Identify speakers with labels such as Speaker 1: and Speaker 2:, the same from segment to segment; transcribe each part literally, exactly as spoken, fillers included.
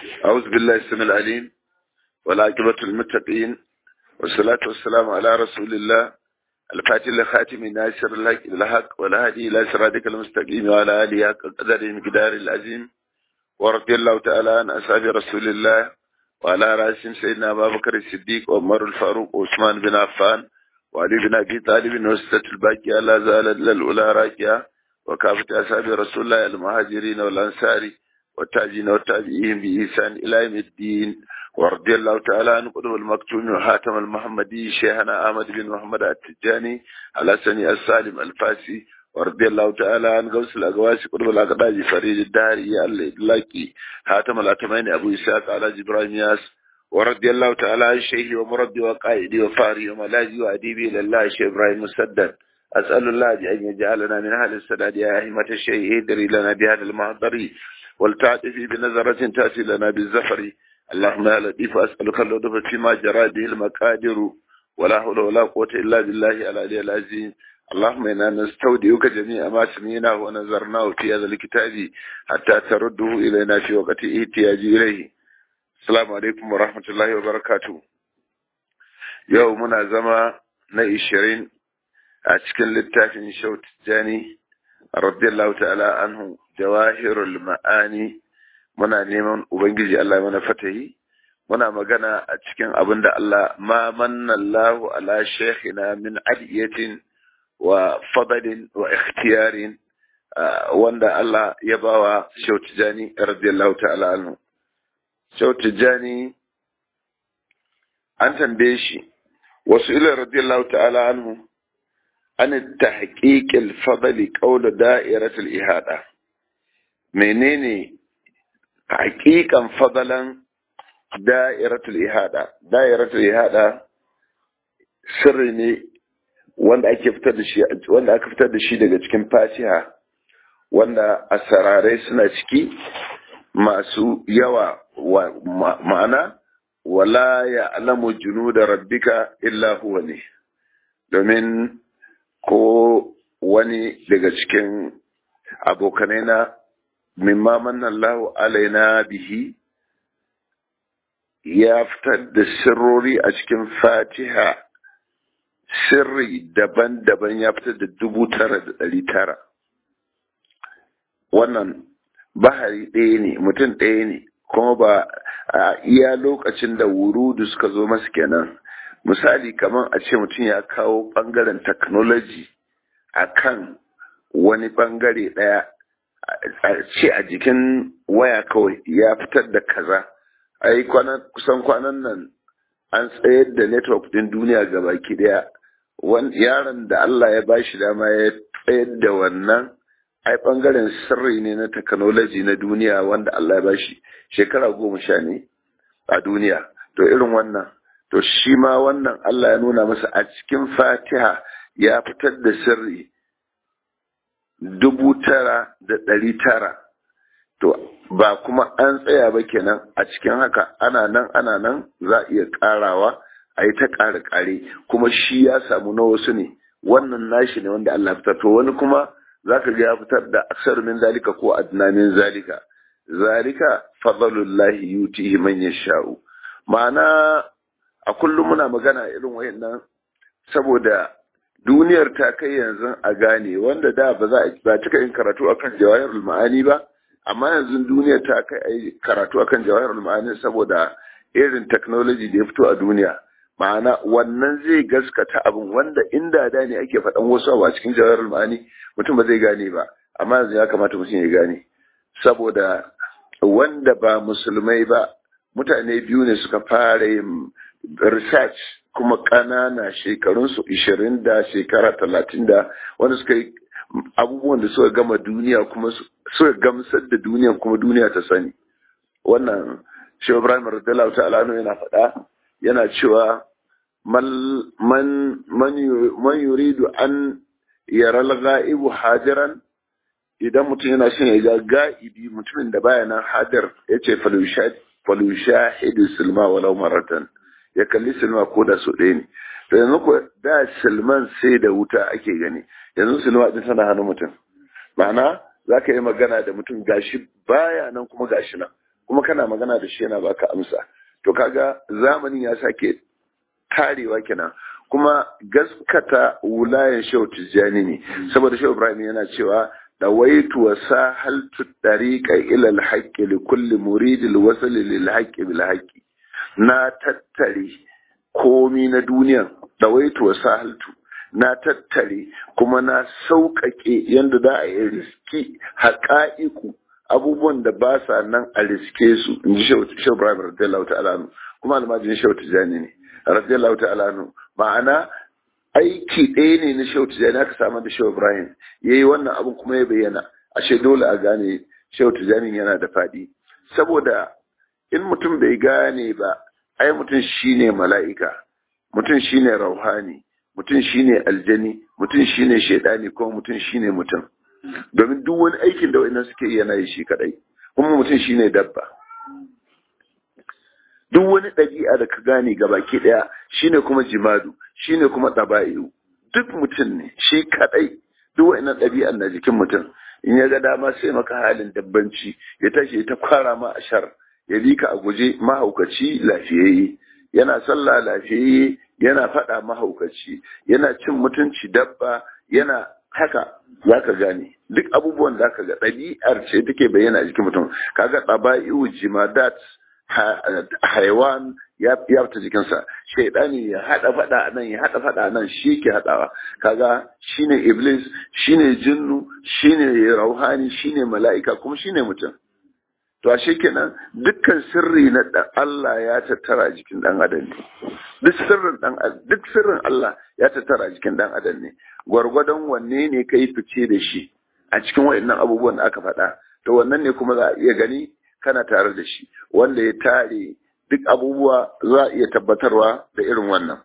Speaker 1: أعوذ بالله السميع العليم والعاقبة للمتقين والصلاة والسلام على رسول الله الفاتح لخاتم ناصر الحق بالحق والهادي إلى صراطك المستقيم وعلى آله حق قدره مقدار العظيم ورضي الله تعالى عن أصحاب رسول الله وعلى رأسهم سيدنا أبا بكر الصديق وعمر الفاروق وعثمان بن عفان وعلي بن أبي طالب وستة الباقية لا زالت للأولى راكية وكافة أصحاب رسول الله المهاجرين والأنصار والتابعين والتابعين بإحسان إلى يوم الدين ورضي الله تعالى عن قطب المكتوم وحاتم المحمدي شيخنا أحمد بن محمد التجاني على سني السالم الفاسي ورضي الله تعالى عن غوث الأقواس قطب الأقداج فريد الدهري الإدلاكي حاتم الأتمين أبو إسحاق على جبران ياس ورضي الله تعالى عن شيخي ومربي وقائدي وفاري وملاذي وأديبي لله شيخ إبراهيم مسدد أسأل الله أن يجعلنا من أهل السداد يا أهمة الشيء ادري لنا بهذا المحضر والتعطفي بنظرة تأتي لنا بالزفر اللهم يا لطيف أسألك اللطف فيما جرى به المقادر ولا حول ولا قوة إلا بالله العلي العظيم اللهم إنا نستودعك جميع ما سمعناه ونظرناه في هذا الكتاب حتى ترده إلينا في وقت احتياج إليه. السلام عليكم ورحمة الله وبركاته. يومنا زما نيشرين أشكل للتافين شوت الثاني رضي الله تعالى عنه جواهر المعاني muna neman ubangiji Allah mana fatahi muna magana a cikin abinda Allah ma manna Allahu ala shaykhina min adiyatin wa fadlin wa ikhtiyarin wanda Allah ya bawa Shautijani radiyallahu ta'ala anhu. Shautijani an tambaye shi wasu ila radiyallahu ta'ala anhu an tahqiq al-fadl qawl da'irat al-ihada, menene hakikan fadalan da'iratul ihada? Da'iratul ihada sirri ne wanda ake fitar da shi wanda aka fitar da shi daga cikin Fatiha, wanda asararai suna ciki masu yawa wa ma'ana wala ya'lamu junuda rabbika illa huwa ne, domin ko wani daga cikin abokanai na mimma manna Allahu alaina bihi ya fitar da sirrori a cikin Fatiha, sirri daban-daban ya fitar da dubu tara da ɗari tara. Wannan bahari ɗaya ne, mutum ɗaya ne, kuma ba a iya lokacin da wurudu suka zo masu kenan. Misali kamar a ce mutum ya kawo ɓangaren technology a kan wani ɓangare ɗaya, a ce a jikin waya kawai ya fitar da kaza. Ai kusan kwanan nan an tsayar da network din duniya gabaki daya. Yaron da Allah ya bashi dama ya tsayar da wannan, ai bangaren sirri ne na technology na duniya wanda Allah ya bashi shekara goma sha ne a duniya. To irin wannan, to shi ma wannan Allah ya nuna masa a cikin Fatiha ya fitar da sirri dubu tara da ɗari tara. To ba kuma an tsaya ba kenan, a cikin haka ana nan ana nan za a iya ƙarawa a yi ta ƙara ƙare, kuma shi ya samu na wasu ne, wannan nashi ne wanda Allah fitar. To wani kuma za ka ga ya fitar da aksar min zalika ko adna min zalika. Zalika fadlullahi yutihi man yasha'u. Ma'ana a kullum muna magana irin wayannan saboda duniyar ta kai yanzu a gane, wanda da ba za a cika yin karatu akan jawahirul ma'ani ba, amma yanzu duniyar ta kai ai karatu akan jawahirul ma'ani saboda irin technology da ya fito a duniya. Ma'ana wannan zai gaskata abin wanda inda da ne ake faɗan wasu a cikin jawahirul ma'ani mutum ba zai gane ba, amma yanzu ya kamata mutum ya gane, saboda wanda ba musulmai ba mutane biyu ne suka fara yin research, kuma ƙanana shekarunsu ishirin da shekara talatin da, wanda suka yi abubuwan da suka gama duniya kuma suka gamsar da duniya kuma duniya ta sani. Wannan Shehu Ibrahim radiyallahu ta'ala anhu yana faɗa, yana cewa man man yuridu an yara al-ghaibu hadiran, idan mutum yana son ya ga ga'ibi, mutumin da baya nan hadir, yace falushahidu silma walau maratan, ya kalli silma ko da su ɗaya ne. To yanzu ko da silman sai da wuta ake gani, yanzu silma din tana hannun mutum. Ma'ana za ka yi magana da mutum gashi baya nan kuma gashi nan, kuma kana magana da shi yana baka amsa. To kaga zamanin ya sake tarewa kenan, kuma gaskata wulayen Shehu Tijjani ne, saboda Shehu Ibrahim yana cewa dawaitu wa sahaltu tariqa ila al-haqqi li kulli muridil wasl lil haqqi bil haqqi. Na tattare komi na duniya, dawaitu wa sahaltu, na tattare kuma na sauƙaƙe yanda za a yi riski haƙa'iku, abubuwan da ba sa nan a riske su, in ji Shehu Ibrahim radiyallahu ta'ala, kuma almajin Shehu Tijjani ne radiyallahu ta'ala. Ma'ana aiki ɗaya ne na Shehu Tijjani aka samu da Shehu Ibrahim, ya yi wannan abin kuma ya bayyana. Ashe dole a gane Shehu Tijjani yana da faɗi, saboda in mutum bai gane ba, ai mutum shine mala'ika, mutum shine rauhani, mutum shine aljani, mutum shine shaidani, kuma mutum shine mutum. Domin duk wani aikin da wa'annan suke yana yi shi kadai, kuma mutum shine dabba. Duk wani ɗabi'a da ka gane gabaki ɗaya shine kuma jimadu, shine kuma ɗaba'i'u, duk mutum ne shi kadai. Duk wa'annan ɗabi'an na jikin mutum, in ya ga dama sai maka halin dabbanci, ya tashi ta kwara ma a shar, ya bi ka a guje mahaukaci lafiyayye, yana sallah lafiyayye, yana faɗa mahaukaci, yana cin mutunci dabba, yana haka za ka gane duk abubuwan da ka ga ɗabi'ar ce take bayyana a jikin mutum. Kaga ɗaba'i'u, jimadat, haiwan ya fita jikinsa, shaidani ya haɗa faɗa nan ya haɗa faɗa nan, shi ke haɗawa. Kaga shine iblis, shine jinnu, shine rauhani, shine mala'ika, kuma shine mutum. To ashe kenan dukkan sirri na dan Allah ya tattara jikin dan adam ne. Duk sirrin dan duk sirrin Allah ya tattara jikin dan adam ne. Gwargwadon wanne ne kai fice da shi a cikin wayannan abubuwan da aka faɗa, to wannan ne kuma za a iya gani kana tare da shi. Wanda ya tare duk abubuwa za a iya tabbatarwa da irin wannan.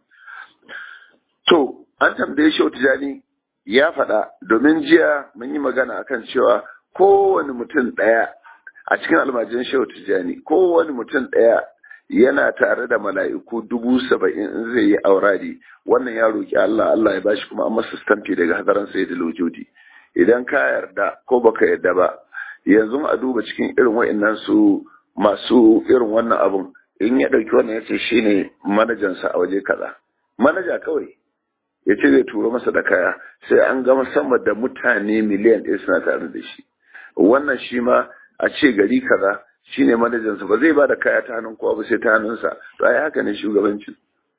Speaker 1: To an tambaye Shehu Tijjani ya faɗa, domin jiya mun yi magana akan cewa kowane mutum ɗaya a cikin almajiran Shehu Tijjani, kowane mutum ɗaya yana tare da mala'iku dubu saba'in in zai yi auradi. Wannan ya roƙi Allah, Allah ya bashi kuma an masa stamfi daga hadaran sayyidul wujudi. Idan ka yarda ko baka yarda ba, yanzu a duba cikin irin wa'annan su masu irin wannan abun, in ya ɗauki wannan ya ce shi ne manajansa a waje kaza, manaja kawai ya ce zai turo masa da kaya, sai an gama sama da mutane miliyan ɗaya suna tare da shi. Wannan shi ma a ce gari kaza shine manajansa, ba zai ba da kaya ta hannun kowa ba sai ta hannunsa. To ai haka ne shugabancin,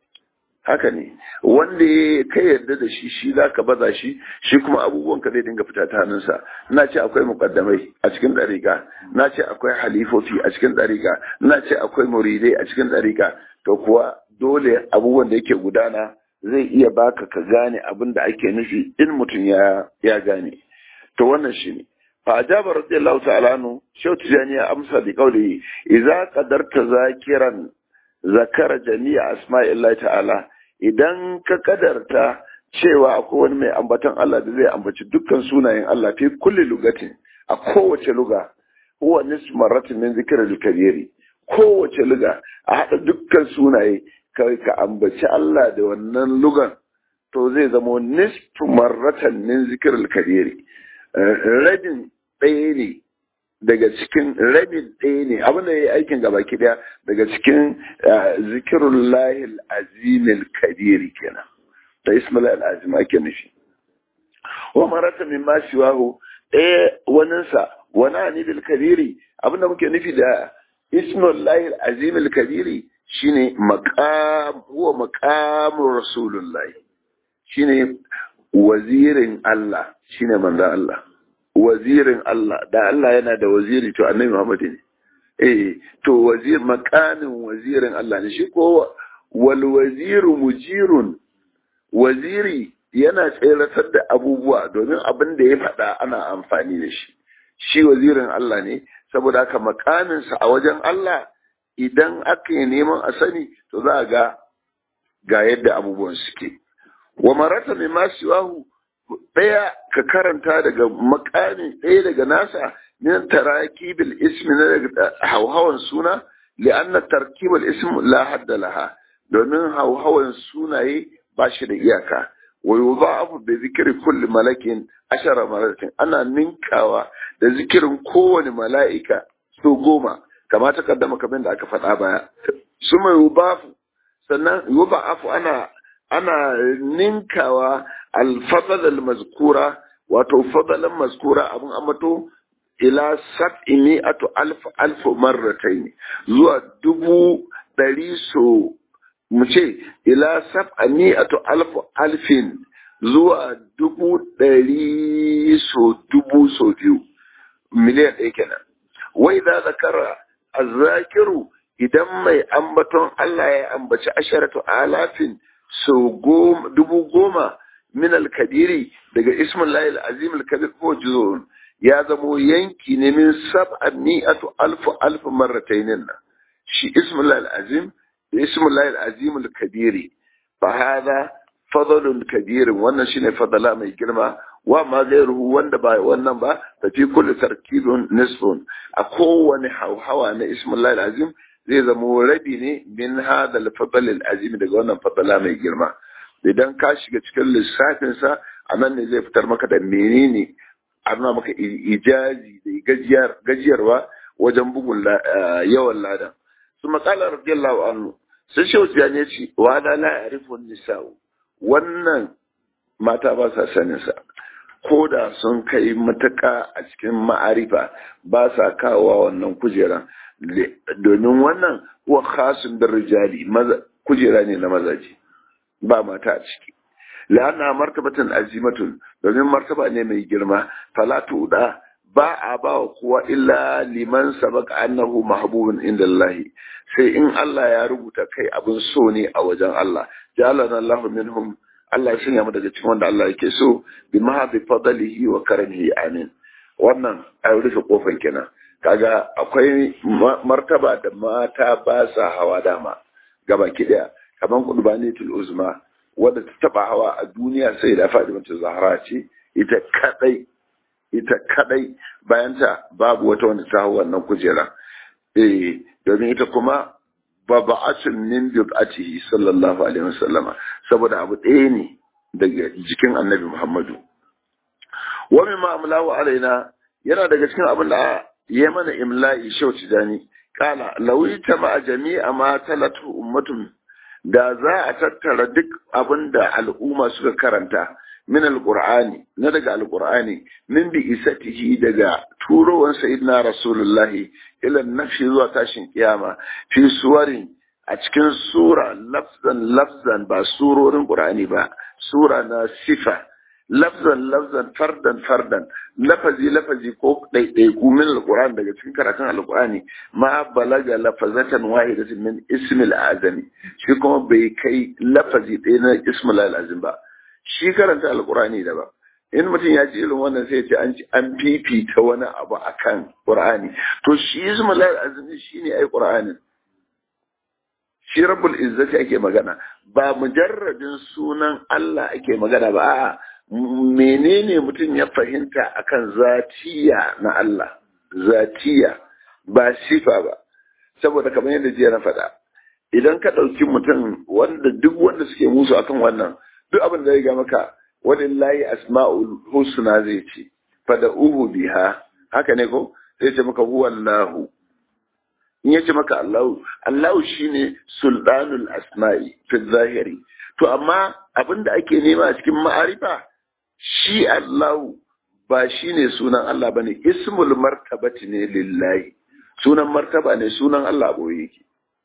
Speaker 1: haka ne wanda ya kai yarda da shi shi za ka baza shi, shi kuma abubuwan ka zai dinga fita ta hannunsa. Na ce akwai muƙaddamai a cikin ɗariƙa, na ce akwai halifofi a cikin ɗariƙa, na ce akwai muridai a cikin ɗariƙa. To kuwa dole abubuwan da yake gudana zai iya baka ka gane abin da ake nufi in mutum ya ya gane. To wannan shi ne. فأجاب رضي الله تعالى عنه شو تجاني أمسى بقوله إذا قدرت ذاكرا ذكر جميع أسماء الله تعالى. إذا كقدرت cewa akwai wani mai ambatan Allah da zai ambaci dukkan sunayen Allah fi kulli lugatin, a kowace luga, huwa nisfu marratin min zikril kabiri. Kowace luga a hada dukkan sunaye kai ka ambaci Allah da wannan lugan, to zai zama nisfu marratan min zikril kabiri. Rabin ɗaya ne daga cikin rabin ɗaya ne abin da ya yi aikin gaba ki ɗaya daga cikin zikirun lahil azimil kabiri kenan, da ismail al'azim ake nufi. Wa marata min ma siwahu, ɗaya waninsa wani anibil kabiri, abin da muke nufi da ismail lahil azimil kabiri shine maqam huwa maqamur rasulullahi, shine wazirin Allah, shine manzon Allah, wazirin Allah. Da Allah yana da waziri, to annabi Muhammad ne. Eh, to wazir makamin wazirin Allah ne shi. Ko wal waziru mujirun, waziri yana tseratar da abubuwa, domin abin da ya faɗa ana amfani da shi. Shi wazirin Allah ne, saboda haka makaminsa a wajen Allah idan aka yi neman a sani, to za a ga ga yadda abubuwan suke. Wa marata mai masiwahu, ɗaya ka karanta daga makami ɗaya daga nasa min tarakibil ismi na daga hauhawan suna, li'anna tarkibul ism la hadda laha, domin hauhawan sunaye ba shi da iyaka. Wa yudha'afu bi zikri kulli malakin ashara maratin, ana ninkawa da zikirin kowane mala'ika so goma. kama ta kaddama kamar da aka faɗa baya suma yubafu sannan yubafu ana ana ninkawa al-fadl al-mazkura wato fadalan mazkura abun amato ila sab'i mi'atu alf alf marratayn zuwa dubu dari so mu ce ila sab'a mi'atu alf alfin zuwa dubu dari so dubu so biyu miliyan ɗaya kenan wai da zakara azzakiru idan mai ambaton Allah ya ambaci asharatu alafin so dubu goma min al-kabiri daga ismullahi al-azim al-kabir ko juzun ya zamo yanki ne min sab'a mi'atu alf alf marratayn nan shi ismullahi al-azim da ismullahi al-azim al-kabiri fa hada fadlun kabir wannan shine fadala mai girma wa ma gairuhu wanda ba wannan ba fa fi kulli tarkibun nisfun a kowane hawa na ismullahi al-azim zai zamo rabi ne min hada al-fadl al-azim daga wannan fadala mai girma idan ka shiga cikin lissafinsa a nan ne zai fitar maka da menene a nuna maka ijazi da gajiyar gajiyarwa wajen bugun yawan ladan su matsala radiyallahu anhu sun shi wasu ya ce wa da la yarifun nisa'u wannan mata ba sa sanin sa ko da sun kai matuka a cikin ma'arifa ba sa kawowa wannan kujera domin wannan huwa khasun bir rijali kujera ne na mazaji ba mata a ciki la'anna martabatun azimatun domin martaba ne mai girma falatu da ba a ba wa kowa illa liman sabaka annahu mahbubun inda Allah sai in Allah ya rubuta kai abin so ne a wajen Allah jalana Allah minhum Allah ya sanya mu daga cikin wanda Allah yake so bi mahdi fadlihi wa karamihi amin wannan ai rufe kofar kenan kaga akwai martaba da mata ba sa hawa dama gaba ki daya kaman qudbanitul uzma wadda ta taba hawa a duniya sai da Fatimatu Zahra ce ita kadai ita kadai bayan ta babu wata wanda ta hawa wannan kujera eh domin ita kuma baba'atun min bid'atihi sallallahu alaihi wasallama saboda abu ɗaya ne daga jikin Annabi Muhammadu wa mimma amlahu alaina yana daga cikin abin da ya mana imla'i shauci dani kana lawita ma jami'a ma talatu ummatun da za a tattara duk abin da al'umma suka karanta min alqur'ani na daga alqur'ani min bi isatihi daga turowan sayyidina rasulullahi ila nafi zuwa tashin kiyama fi suwarin a cikin sura lafzan lafzan ba surorin qur'ani ba sura na sifa lafzan lafzan fardan fardan lafazi lafazi ko ɗaiɗaiku min alqur'ani daga cikin karatun alqur'ani ma balaga lafazatan wahidatin min ismil azami shi kuma bai kai lafazi ɗaya na ismil azim ba shi karanta alqur'ani da ba in mutum ya ci irin wannan sai ya ce an an fifita wani abu akan qur'ani to shi ismil azim shine ai qur'anin shi rabbul izzati ake magana ba mujarradin sunan Allah ake magana ba a'a menene mutum ya fahimta akan zatiya na Allah zatiya ba sifa ba saboda kamar yadda jiya na faɗa idan ka ɗauki mutum wanda duk wanda suke musu akan wannan duk abin da ya ga maka walillahi asma'ul husna zai ce fada'uhu biha haka ne ko zai ce maka huwallahu in yace maka Allahu Allahu shine sultanul asma'i fi zahiri to amma abinda ake nema a cikin ma'arifa shi Allahu ba shine sunan Allah bane ismul martabati ne lillahi sunan martaba ne sunan Allah boye yake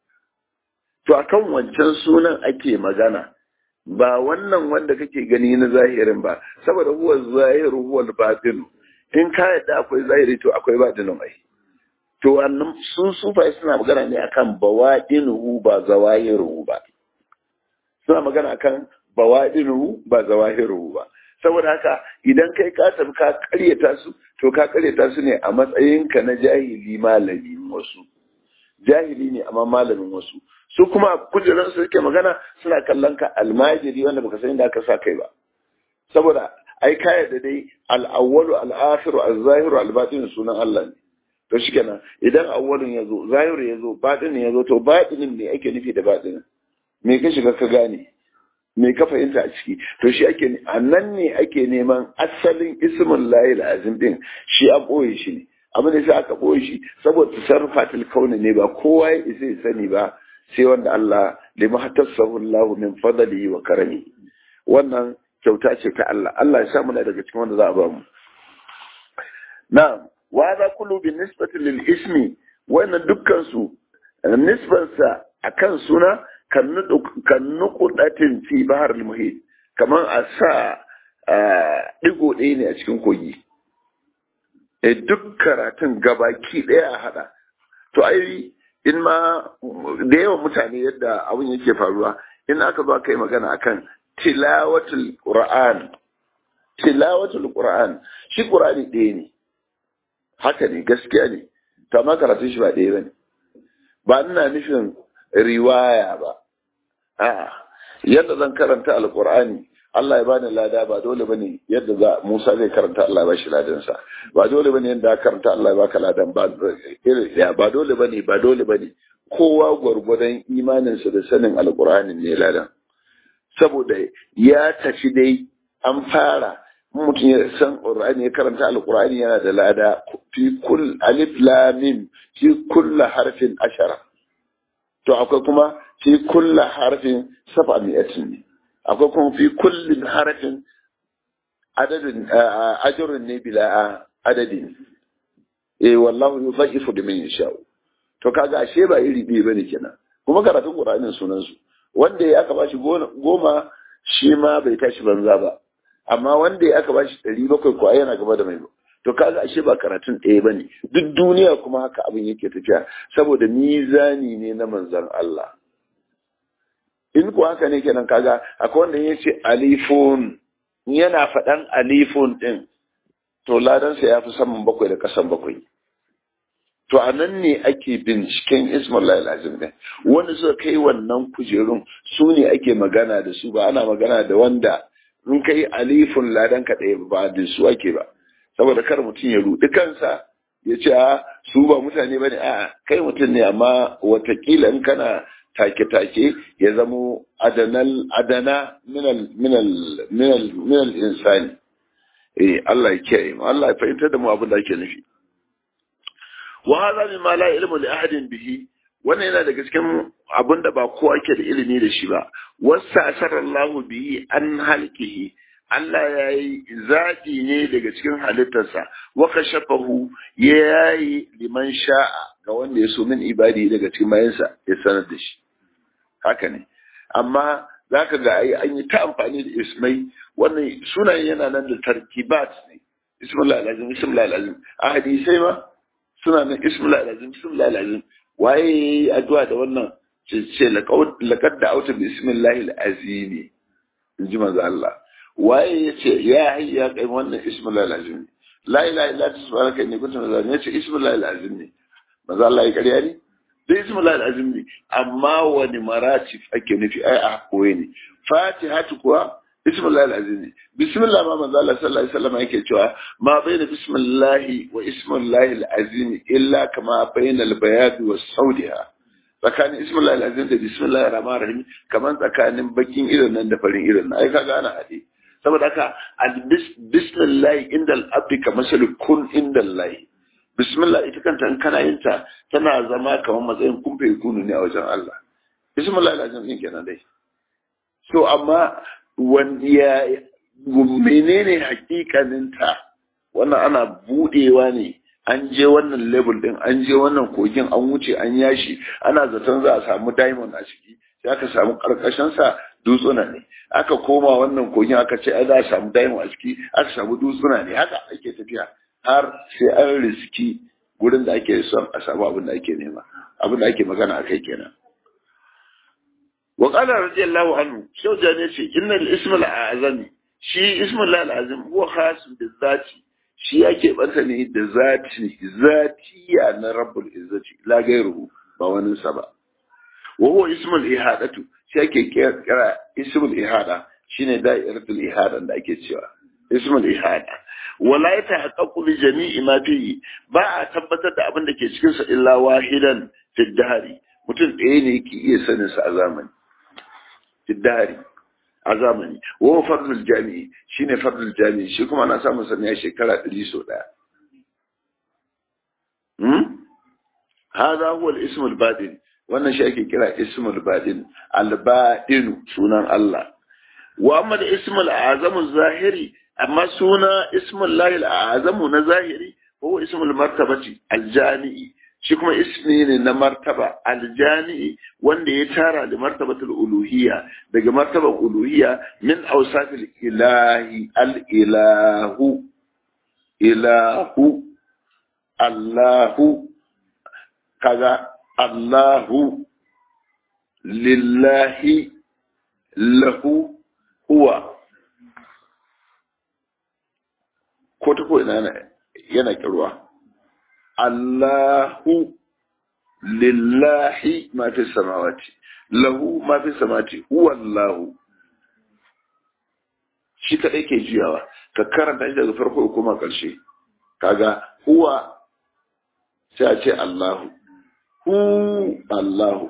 Speaker 1: to akan wancan sunan ake magana ba wannan wanda kake gani na zahirin ba saboda huwa zahiru huwa al-batin in ka yadda akwai zahiri to akwai batinin ai to wannan sun sufa suna magana ne akan bawadinuhu ba zawahiruhu ba suna magana akan bawadinuhu ba zawahiruhu ba saboda haka idan kai ka tafi ka karyata su to ka karyata su ne a matsayinka na jahili malamin wasu jahili ne amma malamin wasu su kuma kujerar su suke magana suna kallon ka almajiri wanda baka san inda aka sa kai ba saboda ai ka yarda dai al-awwalu al-akhiru az-zahiru al-batin sunan Allah ne to shikenan idan awwalun yazo zahiru yazo batinin yazo to batinin ne ake nufi da batinin me ka shiga ka gane me ka fahimta a ciki to shi ake a nan ne ake neman asalin ismin lahil azim din shi an boye shi ne abin da sai aka ɓoye shi saboda tasarrufatul kauni ne ba kowa ya isa ya sani ba sai wanda Allah lima hatassahu Allah min fadlihi wa karami wannan kyauta ce ta Allah Allah ya sa muna daga cikin wanda za a ba mu na'am wa hadha kullu bi nisbati lil ismi wannan dukkan su nisbansa akan suna kan nukudatin fi bahar al-muhit kamar a sa digo ɗaya ne a cikin kogi e duk karatun gabaki ɗaya a hada to ai in ma da yawan mutane yadda abin yake faruwa in aka zo kai magana akan tilawatul qur'an tilawatul qur'an shi qur'ani ɗaya ne haka ne gaskiya ne to amma karatun shi ba ɗaya bane ba ina nufin riwaya ba a yadda zan karanta alqur'ani Allah ya bani lada ba dole bane yadda za Musa zai karanta Allah ya bashi ladan sa ba dole bane yadda karanta Allah ya baka ladan ba ya ba dole bane ba dole bane kowa gurgurdan imanin sa da sanin alqur'ani ne ladan saboda ya tafi dai an fara mutum ya san qur'ani ya karanta alqur'ani yana da lada fi kull alif lam mim fi kull harfin ashara to akwai kuma fi kull harfin sab'a mi'atin ne akwai kuma fi kullin harafin adadin ajrun ne bila adadin eh wallahu yudha'ifu liman yasha to kaga ashe ba iri biyu bane kenan kuma karatun Qur'anin sunan su wanda ya aka bashi goma shi ma bai tashi banza ba amma wanda ya aka bashi ɗari bakwai ko yana gaba da mai to kaga ashe ba karatun ɗaya bane duk duniya kuma haka abin yake tafiya saboda mizani ne na manzon Allah in ku haka ne kenan kaga akwai wanda ya ce alifun yana faɗan alifun ɗin to ladansa ya fi saman bakwai da ƙasan bakwai to a nan ne ake binciken ismullahi lazim ne wanda suka kai wannan kujerun su ne ake magana da su ba ana magana da wanda in kai alifun ladan ka ɗaya ba da su ake ba saboda kar mutum ya ruɗi kansa ya ce a su ba mutane ba ne a kai mutum ne amma watakila in kana take-take ya zamo adanal adana minal minal minal minal insani eh Allah ya kiyaye mu Allah ya fahimtar da mu abin da ake nufi wa hadha mimma la ilmu li ahadin bihi wannan yana daga cikin abin da ba kowa ke da ilimi da shi ba wasa asarallahu bihi an halqihi Allah ya yi zaɓi ne daga cikin halittarsa wa kashafahu ya yi liman sha'a ga wanda ya so min ibadi daga cikin bayansa ya sanar da shi haka ne amma za ka ga ai an yi ta amfani da ismai wannan sunayen yana nan da tarkibat ne ismullah alazim ismullah alazim a hadisai ma suna nan ismullah alazim ismullah alazim waye yayi addu'a da wannan ce ce laqad da'awta bi ismillahi alazim in ji manzo Allah waye yace ya hayya kai wannan ismullah alazim la ilaha illa anta subhanaka inni kuntu minaz zalimin yace ismullah alazim ne manzo Allah ya kariya ne da ismullah al'azim ne amma wani maratif ake nufi ai a koye ne fatihatu kuwa ismullah al'azim ne bismillah ma manzo Allah sallallahu alaihi wasallam yake cewa ma baina bismillah wa ismullah al'azim illa kama baina al-bayad wa saudiha tsakanin ismullah al'azim da bismillah rahman rahim kaman tsakanin bakin irin nan da farin irin nan ai kaga ana hade saboda haka bismillah indal abdi kamasalu kun indal bismillah ita kanta in kana yin ta tana zama kamar matsayin kumfe kunu ne a wajen Allah bismillah alazim din kenan dai so amma wanda ya menene hakikanin ta wannan ana budewa ne an je wannan level din an je wannan kogin an wuce an yashi ana zaton za a samu diamond a ciki sai aka samu karkashin sa dutsuna ne aka koma wannan kogin aka ce ai za a samu diamond a ciki aka samu dutsuna ne haka ake tafiya har sai an riski gurin da ake son a samu abin da ake nema abin da ake magana a kai kenan wa qala radiyallahu anhu shauja ne ce innal ismul azami shi ismul azim huwa khas bi zati shi yake banta ne da zati zatiya na rabbul izzati la gairuhu ba wani sa ba wa huwa ismul ihadatu shi yake kira ismul ihada shine da'iratul ihada da ake cewa ismul ihada wala ya tahaqqaqu bi jami'i ma fihi ba a tabbatar da abin da ke cikin sa illa wahidan fi dahari mutum ɗaya ne yake iya sanin sa a zamani fi dahari a zamani wa fardul jami'i shine fardul jami'i shi kuma na samu sani a shekara ɗari so ɗaya hmm hada huwa al-ism al-batin wannan shi ake kira ism al-batin al-batin sunan Allah wa amma da ism al-azam az-zahiri amma suna ism Allah al-azam na zahiri huwa ism al-martabati al-jami'i shi kuma ismi ne na martaba al-jami'i wanda ya tara da martabatul uluhiyya daga martabar uluhiyya min awsafil ilahi al-ilahu ilahu Allahu kaga Allahu lillahi lahu huwa ko ta ko ina yana kirwa Allahu lillahi ma fi samawati lahu ma fi samawati huwa Allahu shi kadai ke juyawa ka karanta shi daga farko kuma karshe kaga huwa sai a ce Allahu hu Allahu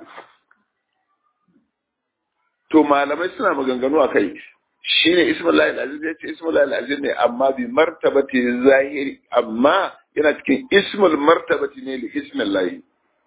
Speaker 1: to malamai suna maganganu a kai shine ismullahi al-aziz ya ce ismullahi al-aziz ne amma bi martabati zahiri amma yana cikin ismul martabati ne li ismillahi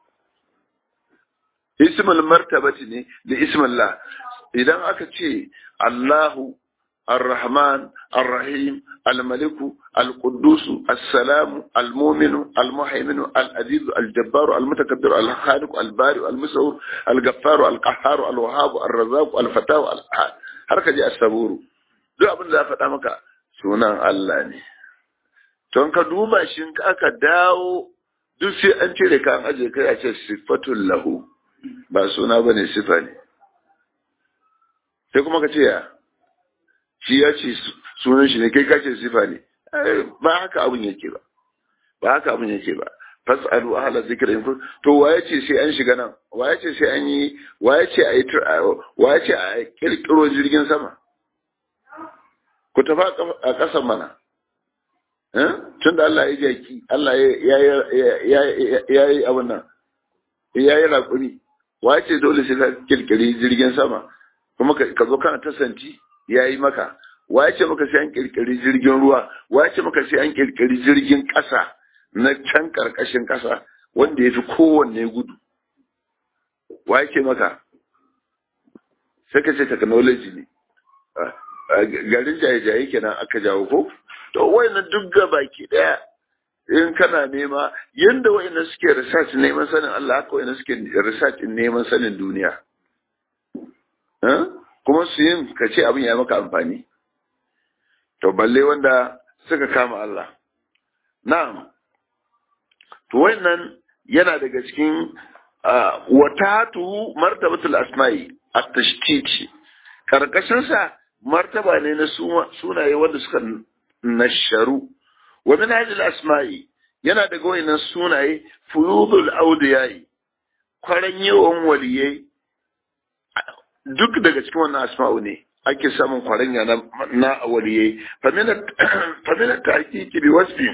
Speaker 1: ismul martabati ne li ismillah idan aka ce Allahu الرحمن الرحيم الملك القدوس السلام المؤمن المهيمن العزيز الجبار المتكبر الخالق البارئ المصور الغفار القهار الوهاب الرزاق الفتاح الأحد har ka je as-saburu duk abin da za faɗa maka sunan Allah ne don ka duba shi aka dawo duk sai an cire ka an aje kai a ce sifatul lahu ba suna bane sifa ne sai kuma ka ce ya shi ya ce sunan shi ne kai ka ce sifa ne ba haka abin yake ba ba haka abin yake ba fasalu ahla zikri in kun to waye ce sai an shiga nan waye ce sai an yi waye ce a yi waye ce a kirkiro jirgin sama ku tafi a ƙasan mana eh tunda Allah ya jaki Allah ya ya ya yi abin nan ya yi raƙumi waye ce dole sai ka kirkiri jirgin sama kuma ka zo kana tasanti yayi maka waye ce maka sai an kirkiri jirgin ruwa waye ce maka sai an kirkiri jirgin ƙasa na can ƙarƙashin ƙasa wanda ya fi kowanne gudu wa yake maka sai ka ce technology ne garin jaye-jaye kenan aka jawo ko to wayannan duk baki daya in kana nema yanda wayannan suke research neman sanin Allah haka wayannan suke research neman sanin duniya kuma su yin ka ce abin ya maka amfani to balle wanda suka kama Allah na'am to wannan yana daga cikin watatu martabatul asma'i at-tashtiti karkashin sa martaba ne na sunaye wanda suka nasharu wa min hadhihi asma'i yana daga wannan sunaye fuyudul awdiyai kwaran yawan waliyai duk daga cikin wannan asma'u ne ake samun kwaranya na na waliyai famina famina ta'kiki bi wasfi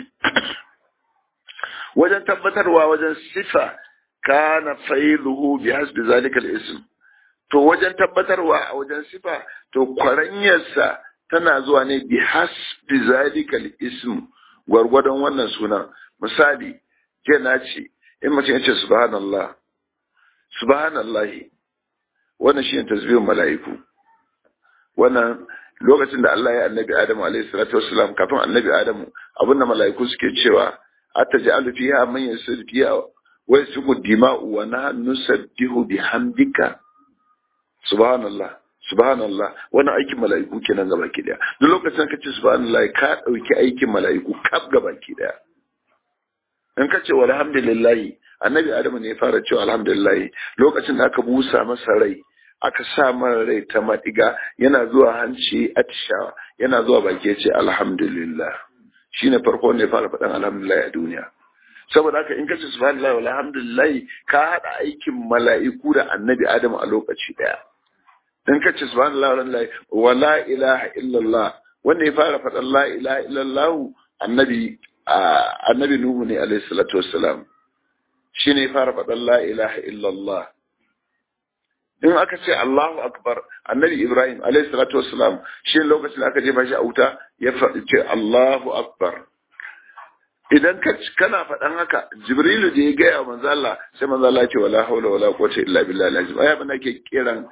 Speaker 1: wajen tabbatarwa wajen sifa kana failuhu bi hasbi zalika al-ism to wajen tabbatarwa a wajen sifa to kwaranyarsa tana zuwa ne bi hasbi zalika al-ism gwargwadon wannan sunan misali ke na ce in mutum ya ce subhanallah subhanallahi wannan shi ne tasbihin mala'iku wannan lokacin da Allah ya annabi Adamu alaihi salatu wassalam kafin annabi Adamu abinda mala'iku suke cewa أتجعل فيها من يسر فيها ويسفك الدماء ونحن نسبح بحمدك سبحان الله سبحان الله وانا aikin mala'iku kenan gaba ki daya duk lokacin ka ce subhanallah ka dauki aikin mala'iku kaf gaba ki daya in ka ce walhamdulillah annabi adamu ne ya fara cewa alhamdulillah lokacin da aka busa masa rai aka sa masa rai ta madiga yana zuwa hanci atishawa yana zuwa baki ya ce alhamdulillah shi ne farko wanda ya fara faɗin alhamdulillah a duniya saboda haka in kace subhanallah walhamdulillah ka haɗa aikin mala'iku da annabi adamu a lokaci ɗaya in kace subhanallah walhamdulillah wala ilaha illallah wanda ya fara faɗin la ilaha illallah annabi annabi nuhu ne alaihi salatu wassalam shi ne ya fara faɗin la ilaha illallah in aka ce Allahu akbar annabi Ibrahim alayhi salatu wassalam shi lokacin da aka jefa shi a wuta ya faɗi ce Allahu akbar idan ka kana faɗan haka Jibrilu da ya gaya wa manzo Allah sai manzo Allah ya ce wala haula wala quwwata illa billahi al-azim ai abin da ke kiran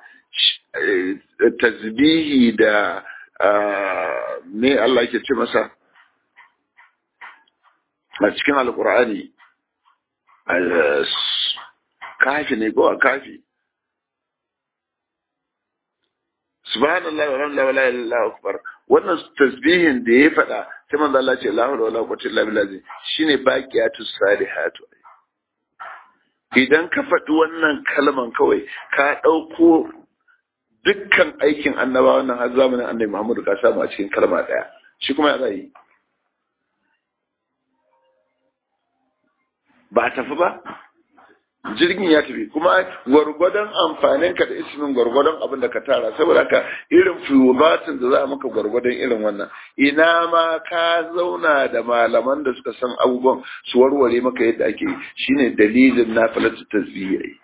Speaker 1: tasbihi da me Allah yake ce masa a cikin alqur'ani kafi ne ko kafi subhanallahi walhamdulillahi wala ilaha illa akbar wannan tasbihin da ya faɗa sai manzo Allah ce la hawla wala quwwata illa billah shine baqiyatus salihatu idan ka faɗi wannan kalman kawai ka ɗauko dukkan aikin annabawa wannan har zamanin annabi Muhammadu ka samu a cikin kalma ɗaya shi kuma ya zai ba tafi ba jirgin ya tafi kuma gwargwadon amfanin ka da ismin gwargwadon abin da ka tara saboda ka irin fiyobatin da za a maka gwargwadon irin wannan ina ma ka zauna da malaman da suka san abubuwan su warware maka yadda ake shine dalilin na falatu tasbihi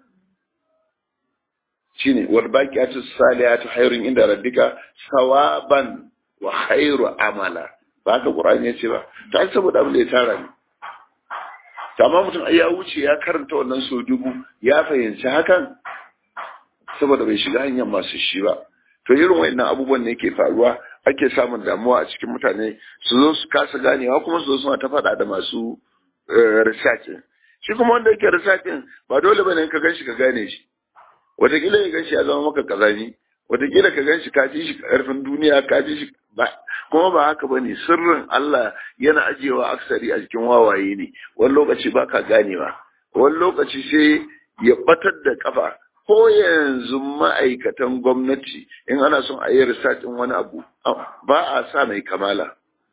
Speaker 1: shine wal baqiyatu salihatu khairun inda rabbika sawaban wa khairu amala ba haka qur'ani yace ba ta saboda abin da ya tara ne amma mutum ya wuce ya karanta wannan so dubu ya fahimci hakan saboda bai shiga hanyar masu shi ba to irin wayannan abubuwan ne ke faruwa ake samun damuwa a cikin mutane su zo su kasa ganewa kuma su zo suna ta faɗa da masu research shi kuma wanda yake research ba dole bane ka ganshi ka gane shi wataƙila ya ganshi ya zama maka kazani wataƙila ka ganshi ka ji shi ƙarfin duniya ka ji shi ba kuma ba haka bane sirrin Allah yana ajiyewa aksari a cikin wawaye ne wani lokaci ba ka ganewa wani lokaci sai ya batar da kafa ko yanzu ma'aikatan gwamnati in ana son a yi research din wani abu ba a sa mai kamala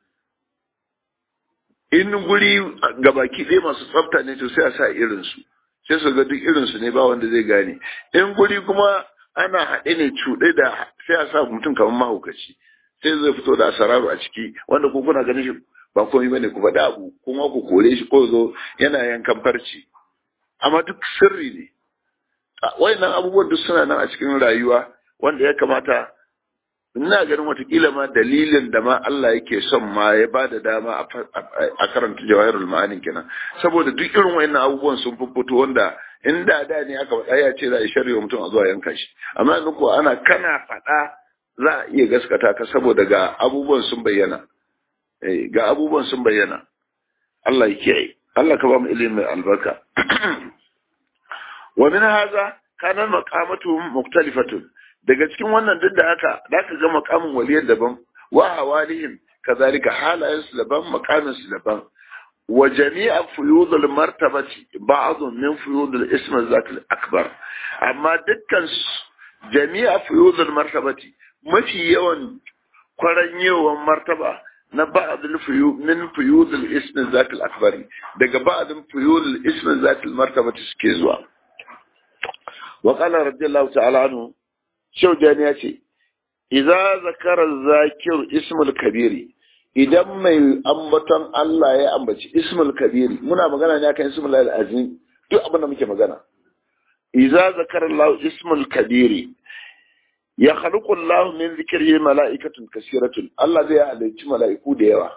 Speaker 1: in guri gabaki ɗaya masu tsafta ne to sai a sa irinsu sai su ga duk irinsu ne ba wanda zai gane in guri kuma ana haɗe ne cuɗe da sai a sa mutum kamar mahaukaci sai zai fito da asararu a ciki wanda ko kuna ganin shi ba komai bane ku faɗa abu kuma ku kore shi ko zo yana yankan farci amma duk sirri ne wayannan abubuwan duk suna nan a cikin rayuwa wanda ya kamata ina ganin watakila ma dalilin da ma Allah yake son ma ya ba da dama a karanta jawahirul ma'anin kenan saboda duk irin wayannan abubuwan sun fito wanda in da da ne aka faɗa ya ce za a shirya mutum a zuwa yanka shi amma yanzu ko ana kana faɗa za a iya gaskata ka saboda ga abubuwan sun bayyana eh ga abubuwan sun bayyana Allah ya kiyaye Allah ka ba mu ilimi mai albarka wa min hadha kana maqamatu muktalifatun daga cikin wannan duk da haka zaka ga maqamin waliyar daban wa hawalihim kazalika halayen su daban maqamin su daban wa jami'a fuyudul martabati ba'd min fuyudul ism al akbar amma dukkan jami'a fuyudul martabati mafi yawan kwaranyewan martaba na ba'dul fuyu min fuyudul ism zatil akbari daga ba'dun fuyudul ism zatil martabati suke zuwa wa qala radiyallahu ta'ala anhu shaujani ya ce idza zakara zakir ismul kabiri idan mai ambaton Allah ya ambaci ismul kabiri muna magana ne akan ismul azim duk abin da muke magana idza zakara Allah ismul kabiri ya khaluqu Allah min zikrihi mala'ikatun kasiratun Allah zai halicci mala'iku da yawa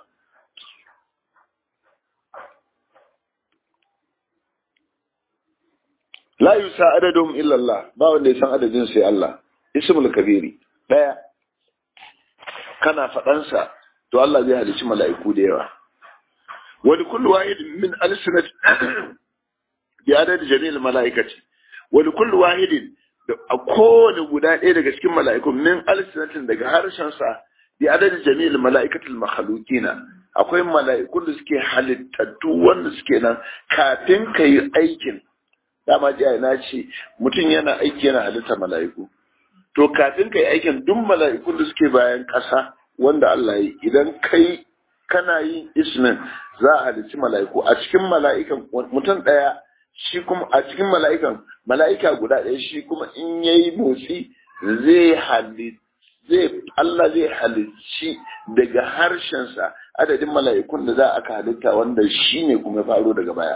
Speaker 1: la yusa adadum illa Allah ba wanda ya san adadin sai Allah ismul kabiri daya kana fadansa to Allah zai halicci mala'iku da yawa wa kullu wahid min alsinat bi adad jami'il mala'ikati wa kullu wahidin a kowane guda ɗaya daga cikin mala'ikun min alsinatin daga harshensa bi adadin jami'il mala'ikatul makhluqina akwai mala'ikun da suke halittattu wanda suke nan kafin ka yi aikin dama ji na ce mutum yana aiki yana halitta mala'iku to kafin ka yi aikin duk mala'ikun da suke bayan ƙasa wanda Allah yi idan kai kana yin ismin za a halitti mala'iku a cikin mala'ikan mutum ɗaya shi kuma a cikin mala'ikan mala'ika guda ɗaya shi kuma in yayi motsi zai halitta zai Allah zai halicci daga harshensa adadin mala'ikun da za a ka halitta wanda shi ne kuma faro daga baya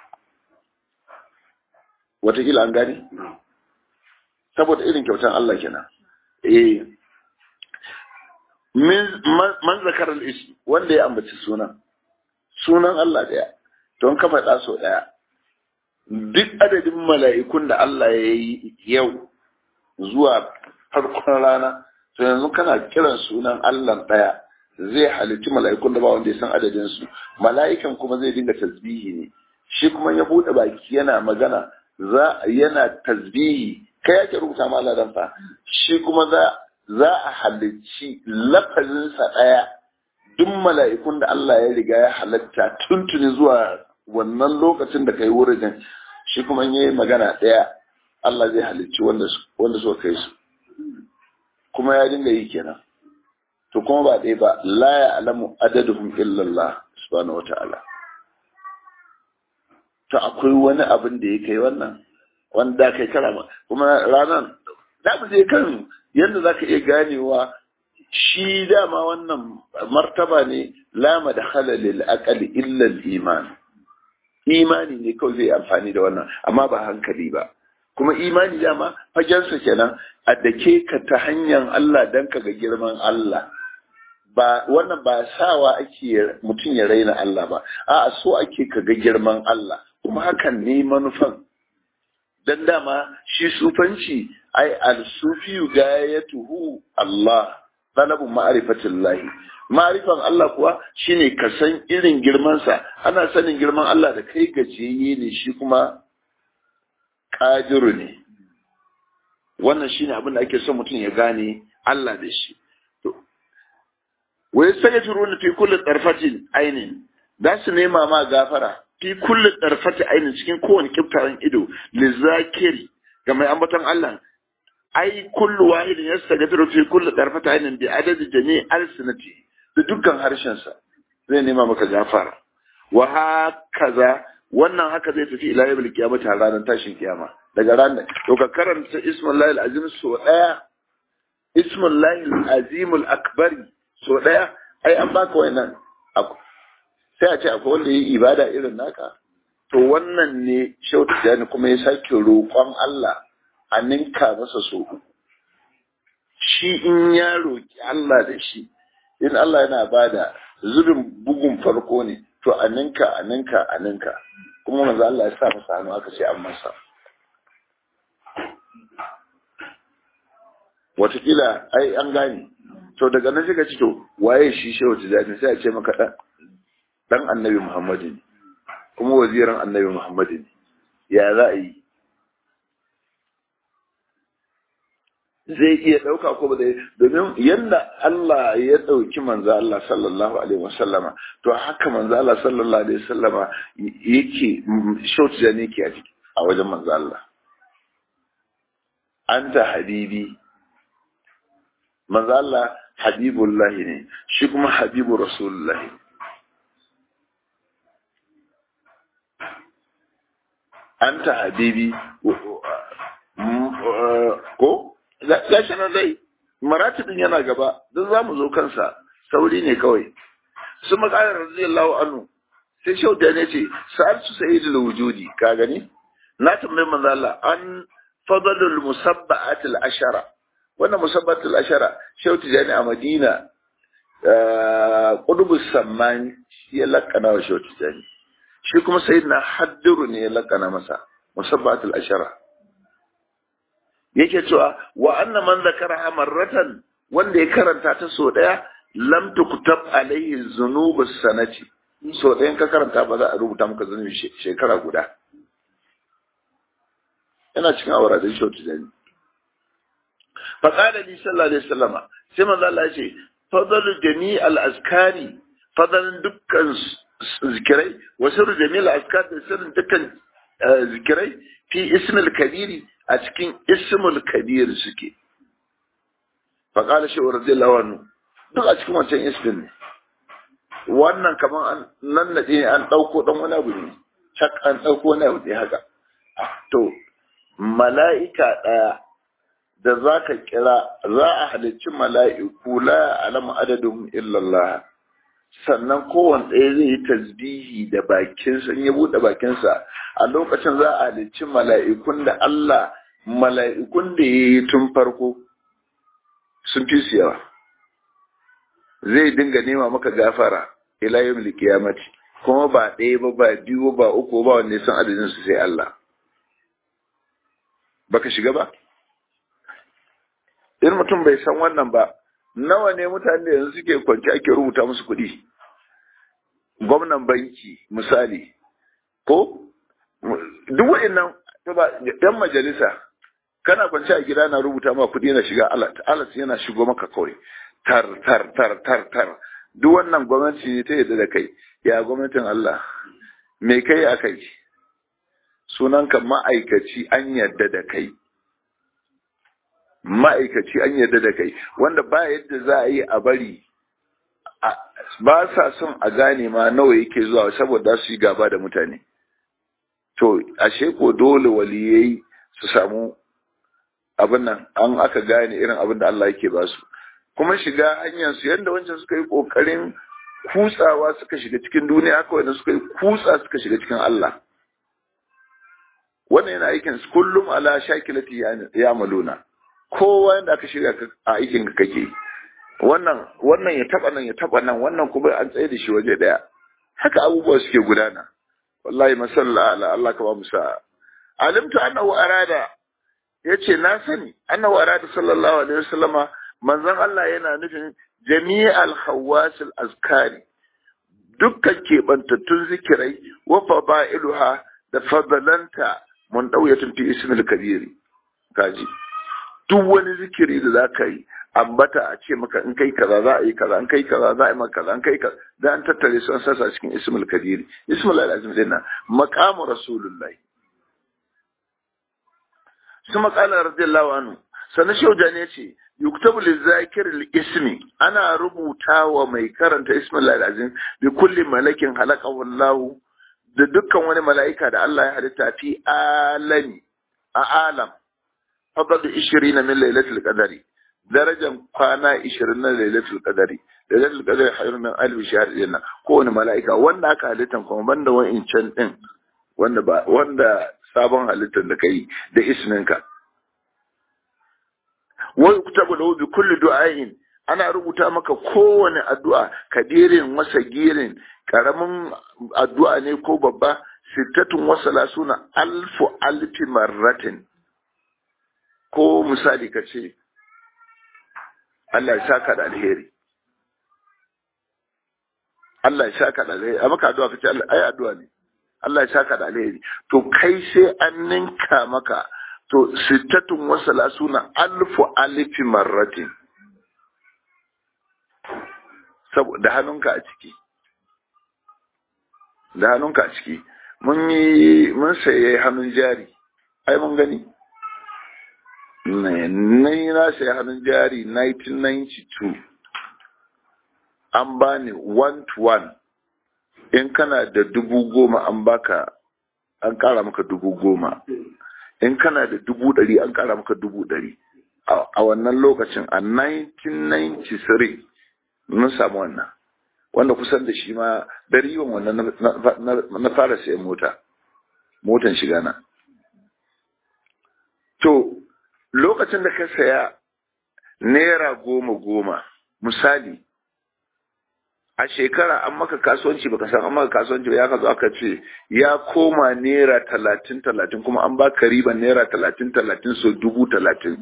Speaker 1: wataƙila an gane saboda irin kyautan Allah kenan eh man zakar al-ism wanda ya ambaci sunan sunan Allah ɗaya don ka faɗa so ɗaya duk adadin mala'ikun da Allah ya yi yau zuwa farkon rana to yanzu kana kiran sunan Allah ɗaya zai halitti mala'ikun da ba wanda ya san adadin su mala'ikan kuma zai dinga tasbihi ne shi kuma ya bude baki yana magana za yana tasbihi kai yake rubuta ma Allah dan fa shi kuma za za a halicci lafazin sa ɗaya duk mala'ikun da Allah ya riga ya halatta tuntuni zuwa wannan lokacin da kai wurin shi kuma yayi magana ɗaya Allah zai halicci wanda wanda so kai su kuma ya dinga yi kenan to kuma ba ɗaya ba la ya alamu adaduhum illa Allah subhanahu wataala to akwai wani abin da ya kai wannan wanda kai karama kuma ranan da mu je kan yanda zaka iya ganewa shi dama wannan martaba ne la madkhala lil aqli illa al iman imani ne kawai zai amfani da wannan amma ba hankali ba kuma imani dama fagensa kenan a dake ka ta hanyar Allah dan ka ga girman Allah ba wannan ba sawa ake mutum ya raina Allah ba a'a so ake ka ga girman Allah kuma hakan ne manufan dan dama shi sufanci ai al-sufiyu gayatuhu Allah talabu ma'rifatillah ma'rifan Allah kuwa shine ka san irin girman sa ana sanin girman Allah da kai gajiyayye ne shi kuma qadiru ne wannan shine abin da ake son mutum ya gane Allah da shi to wai sagajirun fi kulli tarfatin ainin da su nema ma gafara fi kulli tarfati ainin cikin kowane kiftarin ido lizakiri ga mai ambaton Allah ai kullu wahidin yastaghfiru fi kulli tarfati ainin bi adadi jami' alsinati da dukkan harshen sa zai nema maka gafara wa hakaza wannan haka zai tafi ila yawmil qiyamah har ranar tashin kiyama daga ranar to ka karanta ismullahi alazim so daya ismullahi alazim alakbar so daya ai an baka wannan sai a ce akwai wanda yi ibada irin naka to wannan ne shautu jani kuma ya sake roƙon Allah a ninka masa so shi in ya roƙi Allah da shi in Allah yana bada zubin bugun farko ne to a ninka a ninka a ninka kuma manzo Allah ya sa masa hannu aka ce an masa watakila ai an gane to daga nan shiga ci to waye shi shehu tijani sai a ce maka dan dan annabi Muhammadu ne kuma waziran annabi Muhammadu ne ya za a yi zai iya dauka ko ba zai domin yanda Allah ya dauki manzo Allah sallallahu alaihi wasallama to haka manzo Allah sallallahu alaihi wasallama yake shehu tijani yake a wajen manzo Allah anta habibi manzo Allah habibullahi ne shi kuma habibu rasulullahi anta habibi ko gashi na dai maratibin yana gaba don zamu zo kansa sauri ne kawai su makarar radiyallahu anhu sai shauda ne ce sa'altu sayyidul wujudi ka gani na tambayi manzo Allah an fadlul musabba'atil ashara wannan musabbatul ashara shauti jani a Madina qudubus samman ya lakana wa shauti jani shi kuma sayyidina haddiru ne ya lakana masa musabbatul ashara yake cewa wa anna man zakara marratan wanda ya karanta ta so daya lam tuktab alaihi dhunubus sanati so dayan ka karanta ba za a rubuta maka zunubi shekara guda ina cikin awara da shauti jani fa qala li sallallahu alaihi wasallama sai manzo Allah ya ce fadlu jami' al-azkari fadlan dukkan zikirai wa sirru jami' al-azkar da sirrin dukkan zikirai fi ismil kabiri a cikin ismul kabir suke fa qala shi radiyallahu anhu duk a cikin wancan ismin ne wannan kaman nan nade an dauko dan wani abu ne chak an dauko wani abu ne haka to mala'ika daya da zaka kira za a halicci mala'iku la alamu adadum illa Allah sannan kowanne ɗaya zai yi tasbihi da bakinsa in ya buɗe bakinsa a lokacin za a halicci mala'ikun da Allah mala'ikun da ya yi tun farko sun fi su yawa zai dinga nema maka gafara ila yawmil qiyamati kuma ba ɗaya ba ba biyu ba uku ba wanda ya san adadin su sai Allah. Baka shiga ba? In mutum bai san wannan ba, nawa ne mutane yanzu suke kwanci ake rubuta musu kuɗi? Gwamnan banki misali, ko duk wa'annan ɗan majalisa, kana kwanci a gida na rubuta ma kuɗi na shiga alat, alat yana shigo maka kawai, tar tar tar tar tar. Duk wannan gwamnati ne ta yadda da kai, ya gwamnatin Allah, me kai a kai? Sunanka ma'aikaci an yadda da kai. Ma'aikaci an yadda da kai, wanda ba yadda za a yi a bari, ba sa son a gane ma nawa yake zuwa saboda su yi gaba da mutane. To, ashe ko dole waliyai su samu abin nan, an aka gane irin abin da Allah yake ba su. Kuma shiga hanyarsu yadda wancan suka yi ƙoƙarin kutsawa suka shiga cikin duniya, haka wanda suka yi kutsa suka shiga cikin Allah. Wannan yana aikin su kullum ala shakilati ya maluna. Kowa yadda aka shirya a aikin ka kake. Wannan wannan ya taba nan ya taba nan, wannan kuma an tsaye da shi waje daya. Haka abubuwa suke gudana. Wallahi masalla ala Allah ka ba mu sa'a. Alimtu annahu arada, yace na sani annahu arada sallallahu alaihi wasallama, manzon Allah yana nufin jami'al hawasil azkari, dukkan kebantattun zikirai wa fada'iluha da fadalanta mun dauyatun fi ismil kabiri. Kaji duk wani zikiri da zaka yi ambata a ce maka in kai kaza za a yi kaza, in kai kaza za a yi maka kaza, in kai kaza da an tattare su an sasa cikin ismul kabiri. Ismul azim din nan maqamu rasulullahi. Su maqala radiyallahu anhu sanan shaujani yace yuktabu lizakir al-ismi, ana rubuta wa mai karanta ismul azim bi kulli malakin halaqahu Allah, da dukkan wani mala'ika da Allah ya halitta fi alami a alam fadl ishirin min lailatul qadari, darajan kwana ishirin na lailatul qadari. Lailatul qadari khairun min alf shahr dinna, kowane mala'ika wanda aka halittan kuma banda wa'incan din wanda ba wanda sabon halittan da kai da isminka. Wa yuktabu lahu bi kulli du'ain, ana rubuta maka kowane addu'a, kadirin wasa girin, karamin addu'a ne ko babba, sittatun wa salasuna alfu alfi marratin. Ko misali ka ce Allah ya saka da alheri, Allah ya saka da alheri, a maka addu'a ka ce ai addu'a ne, Allah ya saka da alheri, to kai sai an ninka maka, to sittatun wa salasuna alfu alfi marratin, saboda hannunka a ciki, da hannunka a ciki. Mun yi mun saye hannun jari, ai mun gani na yi na saye hannun jari nineteen ninety-two, an bani one to one, in kana da dubu goma an baka, an kara maka dubu goma, in kana da dubu ɗari an kara maka dubu ɗari. A wannan lokacin a nineteen ninety-three mun samu wannan, wanda kusan da shi ma dari yiwon wannan na fara sayan mota, motan shiga na. To, lokacin da ka saya naira goma goma, misali, a shekara an maka kasuwanci baka san an maka kasuwanci ba, ya ka zo aka ce ya koma naira talatin talatin, kuma an baka riban naira talatin talatin so dubu talatin.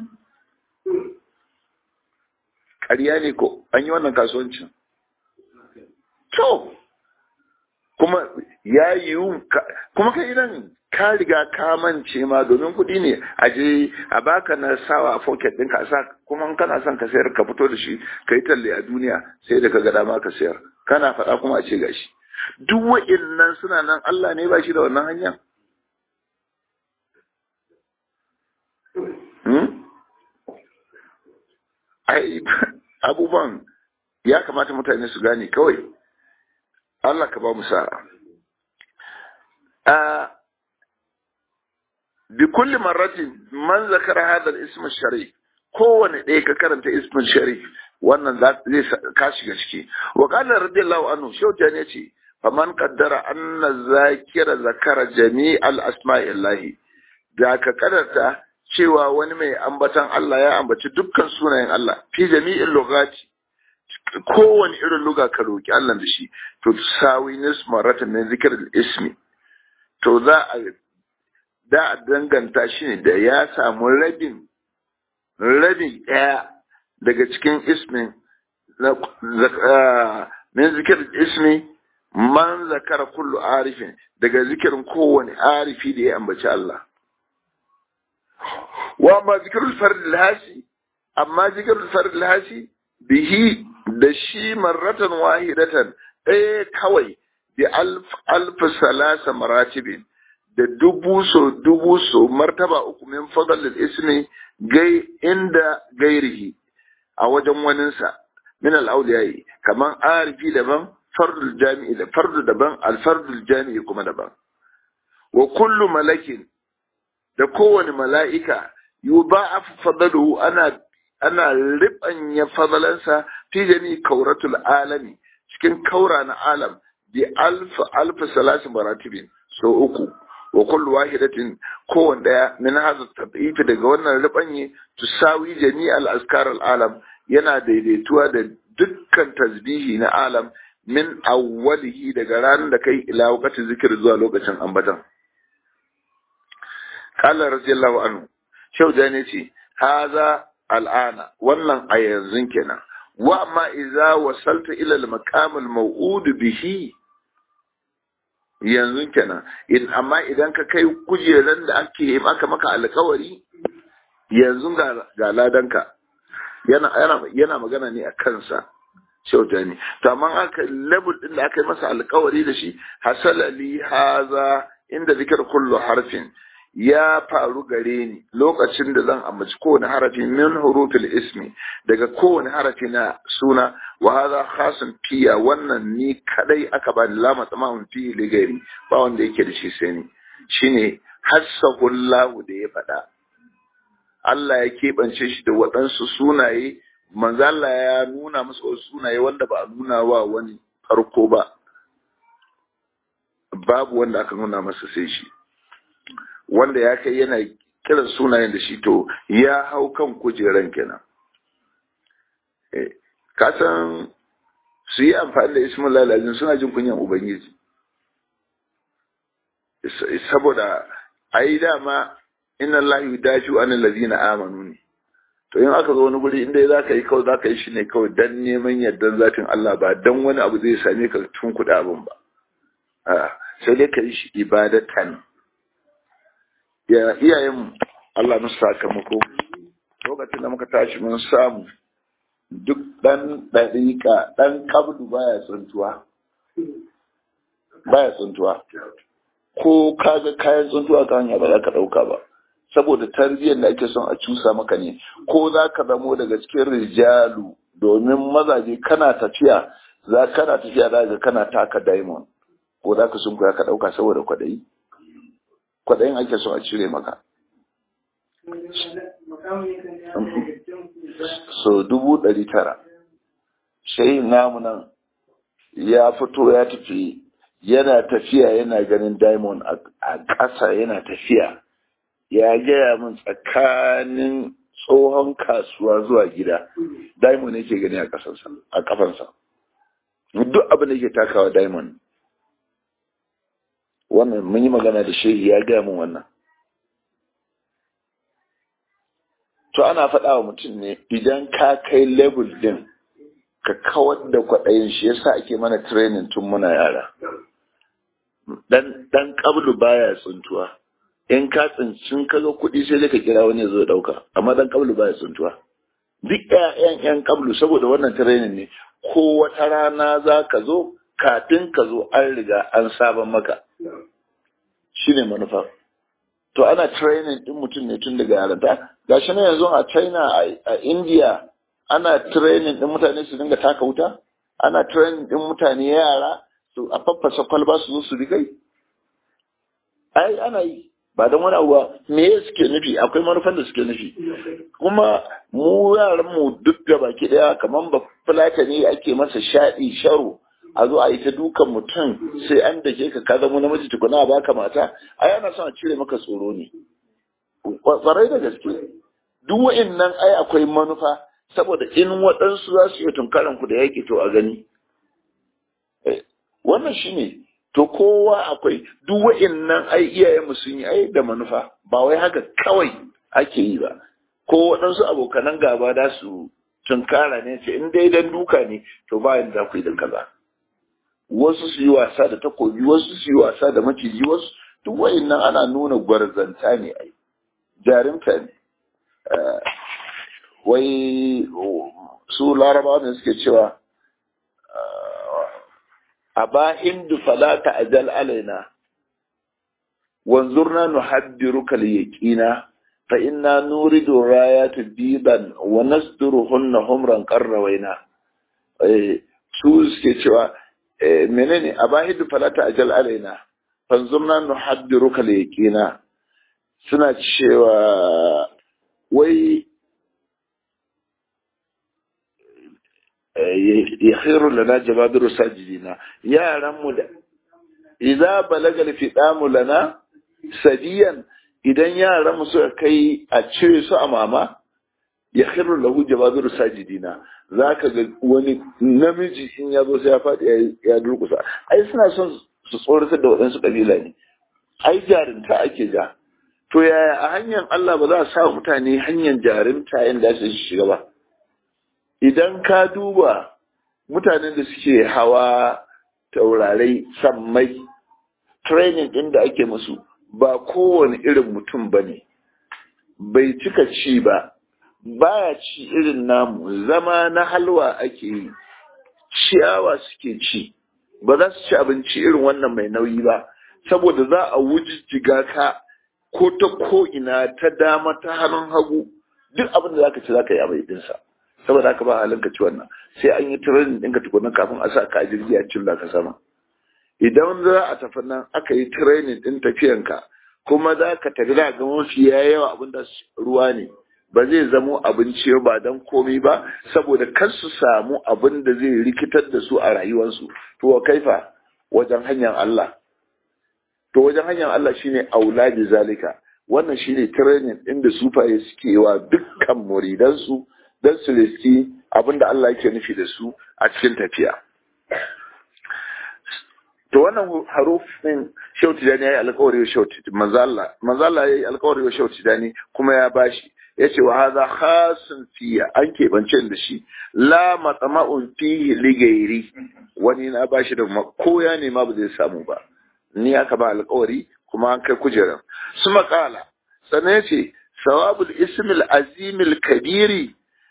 Speaker 1: Ƙarya ne ko an yi wannan kasuwancin? To, kuma ya yiwu, kuma kai idan ka riga ka mance ma, domin kuɗi ne a je a baka na sawa a pocket ɗinka a sa, kuma kana son ka sayar ka fito da shi ka yi talle a duniya, sai da ka ga dama ka sayar, kana faɗa kuma a ce gashi. Duk wa'innan suna nan, Allah ne ba shi da wannan hanya. Ai abubuwan ya kamata mutane su gane kawai. Allah ka ba mu sa'a. Bi kulli marratin man zakara hada al-ism al-sharif, kowane ɗaya ka karanta ismin sharif, wannan zai ka shiga ciki. Wa qala radiyallahu anhu, shauta ne ce faman qaddara anna zakira zakara jami'al asma'illahi, da ka kadarta cewa wani mai ambatan Allah ya ambaci dukkan sunayen Allah fi jami'in lugati, kowane irin luga ka roki Allah da shi to sawi nismaratan min zikril ismi to za a da a danganta shi ne da ya samu rabin rabin ɗaya daga cikin ismin min zikril ismi man zakara kullu arifin daga zikirin kowane arifi da ya ambaci Allah wa ma zikrul fard al-hasi amma zikrul fard al-hasi bihi da shi marratan wahidatan eh kawai bi alf alf salasa maratibin da dubu so dubu so martaba uku min fadl al-ismi gai inda gairihi a wajen waninsa min al-awliyai kaman arifi daban fardul jami'i da fardu daban al-fardul jami'i kuma daban wa kullu malakin da kowane mala'ika yudha'af fadluhu ana ana ribanya fadalansa fi jami kauratul alami cikin kaura na alam bi alf alf salasin maratibin so uku wa kullu wahidatin kowanne daya min hadha tadif daga wannan ribanye tusawi jami al askar al alam yana daidaituwa da dukkan tasbihi na alam min awwalihi daga ranar da kai ila waqti zikir zuwa lokacin ambatan qala radiyallahu anhu shaujani ce haza al'ana wannan a yanzu kenan wa amma idza wasalta ila al-maqam al-maw'ud bihi yanzu kenan in amma idan ka kai kujeran da ake maka maka alƙawari yanzu ga ga ladanka yana yana yana magana ne a kansa shaujani to amma aka level din da aka yi masa alƙawari da shi hasala li haza inda zikr kullu harfin ya faru gare ni lokacin da zan ambaci kowane harafi min hurufil ismi daga kowane harafi na suna wa hadha khasun fiya wannan ni kadai aka ba ni lama tsamahun fi ligari ba wanda yake da shi sai ni shine hasahullahu da ya faɗa Allah ya keɓance shi da waɗansu sunaye manzo Allah ya nuna masa wasu sunaye wanda ba a nuna wa wani farko ba babu wanda aka nuna masa sai shi wanda ya kai yana kiran sunayen da shi to ya hau kan kujeran kenan ka san su yi amfani da ismin lalazin suna jin kunyan ubangiji saboda a yi dama inna Allah yudaju anil ladina amanu ne to in aka zo wani guri inda za ka yi kawai za ka yi shi ne kawai dan neman yardan zatin Allah ba dan wani abu zai same ka tun kuɗa abin ba sai dai ka yi shi ibadatan ya iyayen Allah musu sakamako lokacin da muka tashi mun samu duk dan dariƙa dan kabdu baya tsuntuwa baya tsuntuwa ko kaga kayan tsuntuwa ka hanya ba za ka ɗauka ba saboda tarbiyyar da ake son a cusa maka ne ko za ka zamo daga cikin rijalu domin mazaje kana tafiya za kana tafiya daga kana taka diamond ko za ka sun ka ɗauka saboda kwaɗayi kwaɗayin ake so a cire maka. So dubu ɗari tara. Shayi namu nan ya fito ya tafi yana tafiya yana ganin diamond a ƙasa yana tafiya. Ya gaya min tsakanin tsohon kasuwa zuwa gida. Diamond yake gani a ƙasarsa, a ƙafansa. Duk abin da yake takawa diamond. Wannan mun yi magana da shehi ya gaya min wannan. To ana faɗa wa mutum ne idan ka kai level din ka kawar da kwaɗayin shi yasa ake mana training tun muna yara. Dan dan kablu baya tsuntuwa. In ka tsincin ka ga kuɗi sai dai ka kira wani ya zo ɗauka. Amma dan kablu baya tsuntuwa. Duk ƴaƴan ƴan kablu saboda wannan training ne ko wata rana za ka zo kafin ka zo an riga an saba maka. Shi ne manufa. To ana training ɗin mutum ne tun daga yaranta. Ga shi na yanzu a China, a India, ana training ɗin mutane su dinga taka wuta? Ana training ɗin mutane yara su a faffasa kwalba su zo su rigai? Ai, ana yi. Ba don wani abuwa, me suke nufi? Akwai manufan da suke nufi. Kuma mu yaran mu duk da baki ɗaya kamar ba fulata ne ake masa shaɗi, sharo. A zo a yi ta dukan mutum sai an dake ka ka zama namiji tukuna a baka mata ai ana son a cire maka tsoro ne kwarai da gaske duk wa'annan ai akwai manufa saboda in waɗansu za su iya tunkaran ku da yaƙi to a gani wannan shine to kowa akwai duk wa'innan ai iyayenmu sun yi ai da manufa ba wai haka kawai ake yi ba ko waɗansu abokanan gaba da su tunkara ne ce in dai dan duka ne to ba yanda ku yi da kaza wasu su yi wasa da takobi wasu su yi wasa da maciji wasu duk wa'innan ana nuna gwarzanta ne ai jarumta ne wai su larabawa ne suke cewa aba hindu fala ta'jal alaina wanzurna nuhaddiruka liyaqina fa inna nuridu rayat bidan wa nasduruhunna humran qarrawaina eh su suke cewa menene aba hindu fala ta'jal alaina fanzurna nuhaddiruka liyaqina suna cewa wai yakhiru lana jababiru sajidina yaran mu da idza balaga fidamu lana sadiyan idan yaran mu suka kai a cire su a mama yakhiru lahu jababiru sajidina zaka ga wani namiji in ya zo sai ya fadi ya durkusa ai suna son su tsoratar da wadansu kabila ne ai jarinta ake ja to yaya a hanyar Allah ba za a sa mutane hanyar jarinta inda su shiga ba idan ka duba mutanen da suke hawa taurarai sammai training ɗin da ake musu ba kowane irin mutum ba ne bai cika ci ba baya ci irin namu zama na halwa ake yi ciyawa suke ci ba za su ci abinci irin wannan mai nauyi ba saboda za a wujijjiga ka ko ta ko ina ta dama ta hannun hagu duk abin da za ka ci za ka yi abai dinsa saboda haka ba halin ka ci wannan sai an yi training ɗinka tukunan kafin a sa ka a jirgi a cilla ka sama idan za a tafi nan aka yi training ɗin tafiyanka kuma za ka tafi da ga mafi yawa abin da ruwa ne ba zai zamo abinci ba don komai ba saboda kar su samu abin da zai rikitar da su a rayuwarsu to wa kaifa wajen hanyar Allah to wajen hanyar Allah shine auladi zalika wannan shine training ɗin da sufaye suke wa dukkan muridansu don su riski abinda Allah yake nufi da su a cikin tafiya. To wannan harufin shauti dani ya yi alkawari wa shauti manzala manzala ya yi alkawari wa shauti dani kuma ya bashi ya ce wa haza khasun fiya an keɓance da shi la matsama'un fihi ligairi wani na bashi da koya ne ma ba zai samu ba ni aka ba alkawari kuma an kai kujeran su makala sannan ya ce sawabul ismil azimil kabiri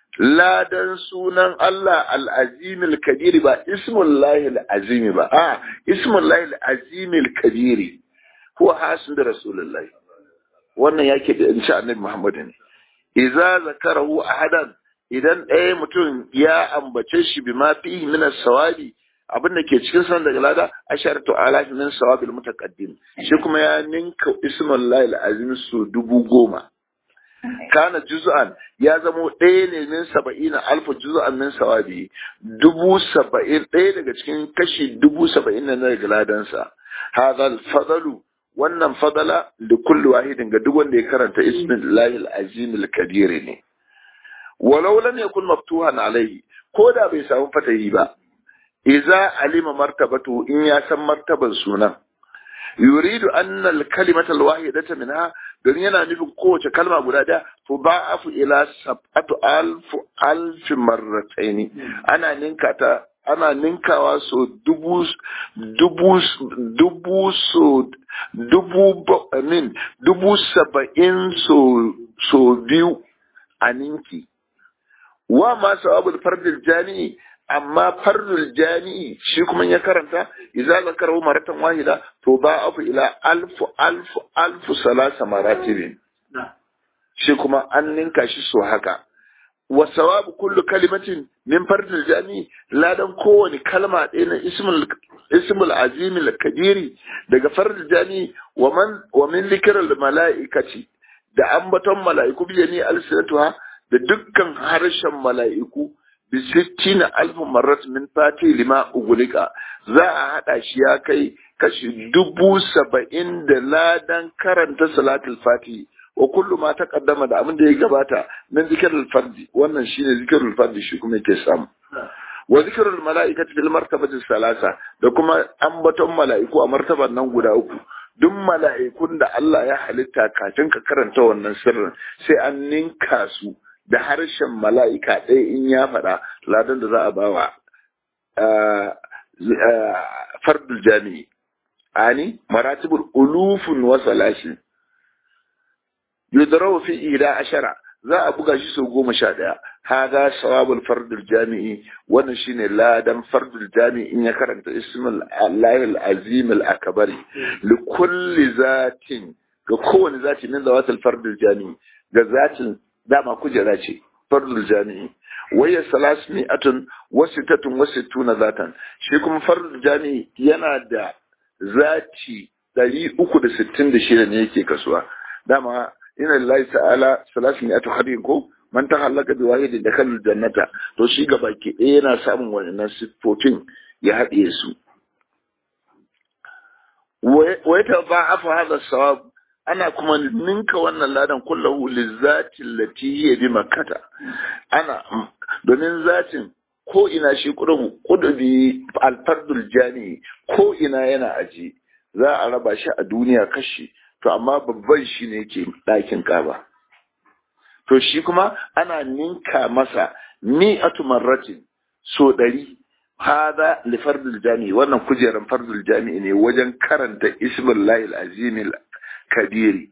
Speaker 1: ladan sunan Allah al'azimil kabiri ba ismullahi al'azimi ba a ismullahi al'azimil kabiri huwa hasin da rasulullahi wannan yake da insha annabi Muhammad ne idza zakarahu ahadan idan ɗaya mutum ya ambace shi bi ma fihi min as-sawabi abinda ke cikin san daga lada asharatu alaf min sawabil mutaqaddim shi kuma ya ninka ismullahi al'azim su dubu goma kana juz'an ya zamo ɗaya ne min saba'ina alfa juz'an min sawabi dubu saba'in ɗaya daga cikin kashi dubu saba'in na daga ladansa hadha al-fadlu wannan fadala da kullu wahidin ga duk wanda ya karanta ismillahi al-azim al-kabir ne walau lam yakun maftuhan alayhi ko da bai samu fatahi ba idza alima martabatu in ya san martaban sunan yuridu anna al-kalimata al-wahidata minha don yana nufin kowace kalma guda ɗaya to ba'afu ila sab'atu alf alf marratayn ana ninka ta ana ninkawa so dubu dubu dubu so dubu min dubu saba'in so so biyu a ninki wa ma sawabul fardil jami'i amma fardul jami'i shi kuma ya karanta idza zakaru maratan wahida to ba'afu ila alfu alfu alfu salasa maratibin shi kuma an ninka shi so haka wa sawabu kullu kalimatin min fardil jami'i ladan kowani kalma ɗaya na ismul ismul azim al kabiri daga fardil jami'i wa man wa min dhikril malaikati da ambaton mala'iku biyani alsinatuha da dukkan harshen mala'iku bi sittina alfu marrat min fati lima ugulika za a hada shi ya kai kashi dubu saba'in da ladan karanta salatul fati wa kullu ma taqaddama da abin da ya gabata min zikrul fardi wannan shine zikrul fardi shi kuma yake samu wa zikrul malaikati fil martabati salasa da kuma ambaton mala'iku a martaban nan guda uku duk mala'ikun da Allah ya halitta kafin ka karanta wannan sirrin sai an ninka su da harshen mala'ika ɗaya in ya faɗa ladan da za a bawa fardul jami'i ani maratibul ulufun wa salashi yudrawu fi ila ashara za a buga shi sau goma sha ɗaya haga sawabul fardul jami'i wannan shine ladan fardul jami'i in ya karanta ismul allahil azim al akbari li kulli zatin ga kowane zati min zawatul fardul jami'i ga zatin dama kujera ce fardul jami'i waya salasmi'atun wa sittatun wa sittuna zatan shi kuma fardul jami'i yana da zati ɗari uku da sittin da shida ne yake kasuwa dama inna lillahi ta'ala salasmi'atu hadin ko man tahallaka bi wahidin da kallu jannata to shi gaba ke ɗaya yana samun wannan siffofin ya haɗe su wa ta ba'afa hadha sawab ana kuma ninka wannan ladan kullahu lizati allati hiya bi makkata ana domin zatin ko ina shi kudubu kudubi alfardul jani ko ina yana aji za a raba shi a duniya kashi to amma babban shi ne yake ɗakin kaba to shi kuma ana ninka masa mi'atu marratin so ɗari hada li fardul jami wannan kujeran fardul jami ne wajen karanta ismullahi al-azim al-kabiri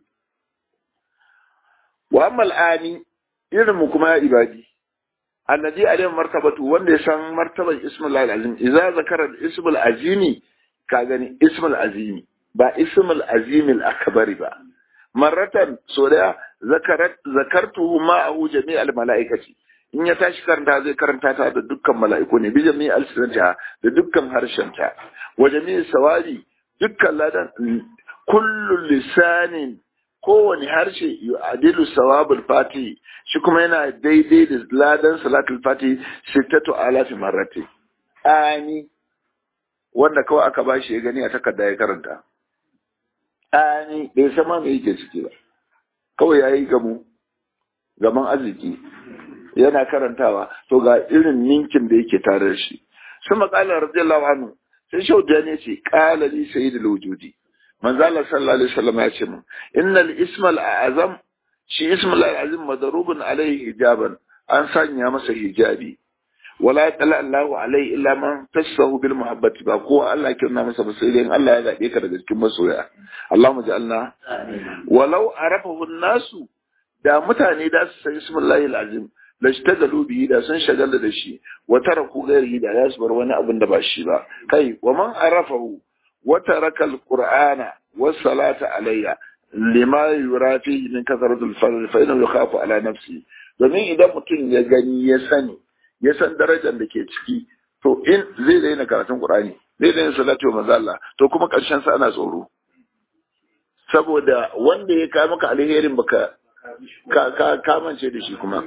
Speaker 1: wa amma al-ani irin mu kuma ya ibadi alladhi alayhi martabatu wanda ya san martaban ismullahi al-azim idza zakara al-ismul azimi ka gani ismul azimi ba ismul azim al-akbari ba marratan so da zakarat zakartuhu ma'ahu jami' al-mala'ikati in ya tashi karanta zai karanta ta da dukkan mala'iku ne bi jami' al-sinata da dukkan harshenta wa jami' sawari dukkan ladan kullu lisanin kowane harshe yu'adilu sawabul fati shi kuma yana daidai da ladan salatul fati sittatu alafi marrati ani wanda kawai aka bashi ya gani a takarda ya karanta ani bai sama me yake ciki ba kawai yayi gamu gaman arziki yana karantawa to ga irin ninkin da yake tare da shi sun makala radiyallahu anhu sai shauda ne ce qala li sayyidul wujudi manzo Allah sallallahu alaihi wasallam ya ce mun innal ismal a'zam shi ismul azim madrubun alaihi hijaban an sanya masa hijabi wala yatala Allahu alaihi illa man tasahu bil muhabbati ba ko Allah ke nuna masa ba sai dai Allah ya zabe ka daga cikin masoya Allahumma ja'alna walau arafahu an-nasu da mutane da su san ismullahi al-azim lashtagalu bihi da sun shagala da shi wa taraku ghairihi da ya bar wani abin da ba shi ba kai wa man arafahu wa taraka al-qur'ana was salata alayya lima yura fihi min kasratil fadl fa innahu yakhafu ala nafsi domin idan mutum ya gani ya sani ya san darajar da ke ciki to in zai daina karatun qur'ani zai daina salatu wa manzo Allah to kuma karshen sa ana tsoro saboda wanda ya kai maka alherin baka ka ka kamance da shi kuma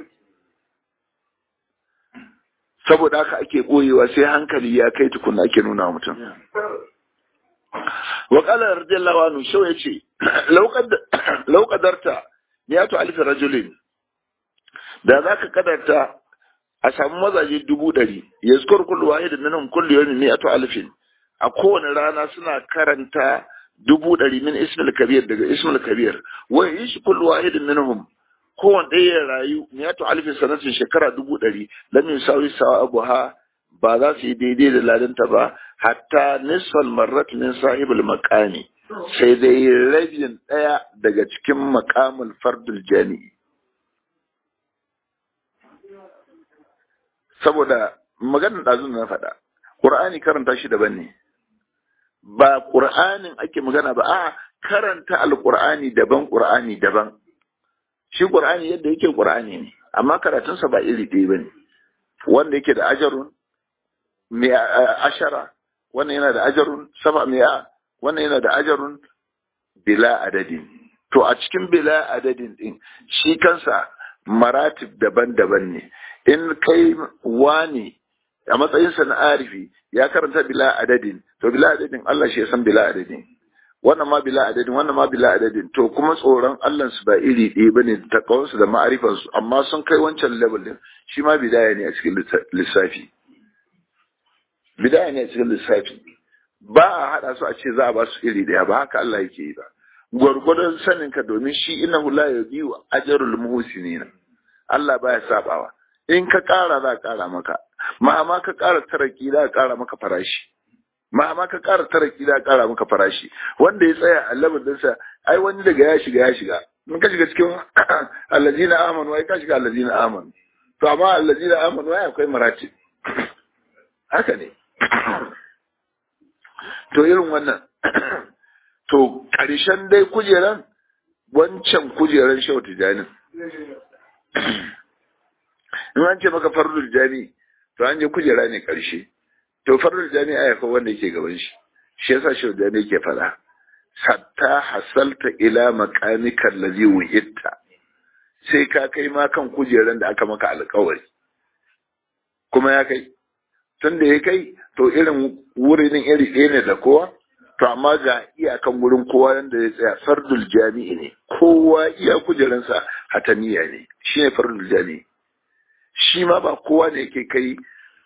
Speaker 1: saboda haka ake boyewa sai hankali ya kai tukunna ake nuna mutum wa qala radiyallahu anhu shau yace law qad law qadarta miyatu alf rajulin da zaka kadarta a samu mazaje dubu ɗari yazkur kullu wahidin minhum kullu yawmin miyatu alfin a kowane rana suna karanta dubu ɗari min ismul kabir daga ismul kabir wa yish kullu wahidin minhum kowane ɗaya ya rayu miyatu alfin sanatin shekara dubu ɗari lam yusawi sawabuha ba za su yi daidai da ladanta ba hatta nisfal marrat min sahibul maqami sai dai rabin ɗaya daga cikin maqamul fardul jami'i saboda maganar ɗazun na faɗa ƙur'ani karanta shi daban ne ba ƙur'anin ake magana ba a karanta alƙur'ani daban ƙur'ani daban shi ƙur'ani yadda yake ƙur'ani ne amma karatunsa ba iri ɗaya ba ne wanda yake da ajarun mai ashara wannan yana da ajarun saba mi'a wannan yana da ajarun bila adadin to a cikin bila adadin din shi kansa maratib daban-daban ne in kai wani a matsayinsa na arifi ya karanta bila adadin to bila adadin Allah shi ya san bila adadin wannan ma bila adadin wannan ma bila adadin to kuma tsoron Allah su ba iri ɗaya bane da takawansu da ma'arifan su amma sun kai wancan level din shi ma bidaya ne a cikin lissafi bidaya ne a cikin lissafi ba a hada su a ce za a ba su iri ɗaya ba haka Allah yake yi ba gwargwadon sanin ka domin shi innahu la yudiyu ajrul muhsinin Allah baya sabawa in ka ƙara za a ƙara maka ma ma ka ƙara taraki za a ƙara maka farashi ma ma ka ƙara taraki za a ƙara maka farashi wanda ya tsaya a level ɗinsa ai wani daga ya shiga ya shiga in ka shiga cikin allazina amanu ai ka shiga allazina amanu to amma allazina amanu ai akwai marati haka ne to irin wannan to ƙarshen dai kujeran wancan kujeran Shehu Tijani in an ce maka farlul jami to an je kujera ne ƙarshe to farlul jami a yafa wanda yake gaban shi shi yasa Shehu Tijani yake fada hatta hasalta ila maqamika allazi wuhitta sai ka kai ma kan kujeran da aka maka alƙawari kuma ya kai tun da ya kai to irin wurin iri ɗaya ne da kowa to amma ga iyakan wurin kowa yanda ya tsaya fardul jami'i ne kowa iya kujeransa hataniya ne shi ne fardul jami'i shi ma ba kowa ne yake kai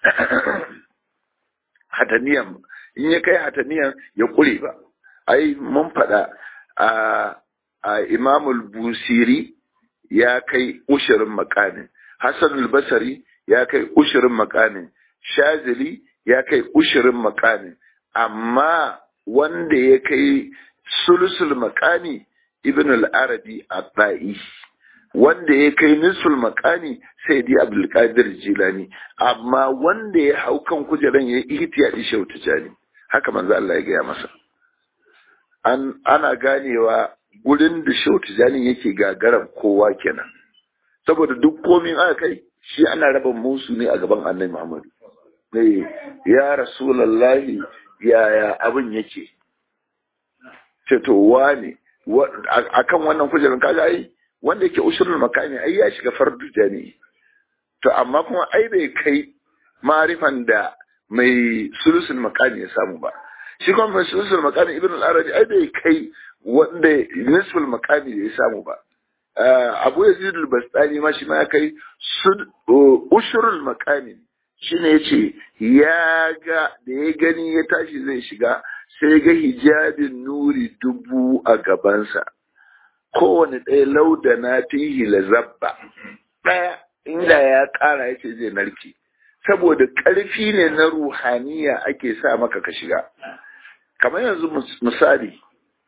Speaker 1: hataniyan in ya kai hataniyan ya kure ba ai mun faɗa a a imamul busiri ya kai ushirin makamin hasanul basari ya kai ushirin makamin shazili ya kai ushirin makamin amma wanda ya kai sulusul makani ibn al-arabi at-ta'i wanda ya kai nisul makani sai di abdul qadir jilani amma wanda ya hau kan kujeran ya ihtiyadi Shehu Tijani haka manzo Allah ya gaya masa an ana ganewa gurin da Shehu Tijani yake gagaran kowa kenan saboda duk komin aka kai shi ana raba musu ne a gaban Annabi Muhammad ne ya rasulullahi yaya abin yake ce to wane akan wannan kujerar kaga ai wanda yake ushurul makami ai ya shiga fardu jami'i to amma kuma ai bai kai marifan da mai sulusul makami ya samu ba shi kuma mai sulusul makami ibn al-arabi ai bai kai wanda nisful makami ya samu ba abu yazid al-bastani ma shi ma ya kai ushurul makami shine yace ya ga da ya gani ya tashi zai shiga sai ga hijabin nuri dubu a gabansa kowane ɗaya lauda na fihi lazabba ɗaya inda ya ƙara ya ce zai narke saboda ƙarfi ne na ruhaniya ake sa maka ka shiga kamar yanzu misali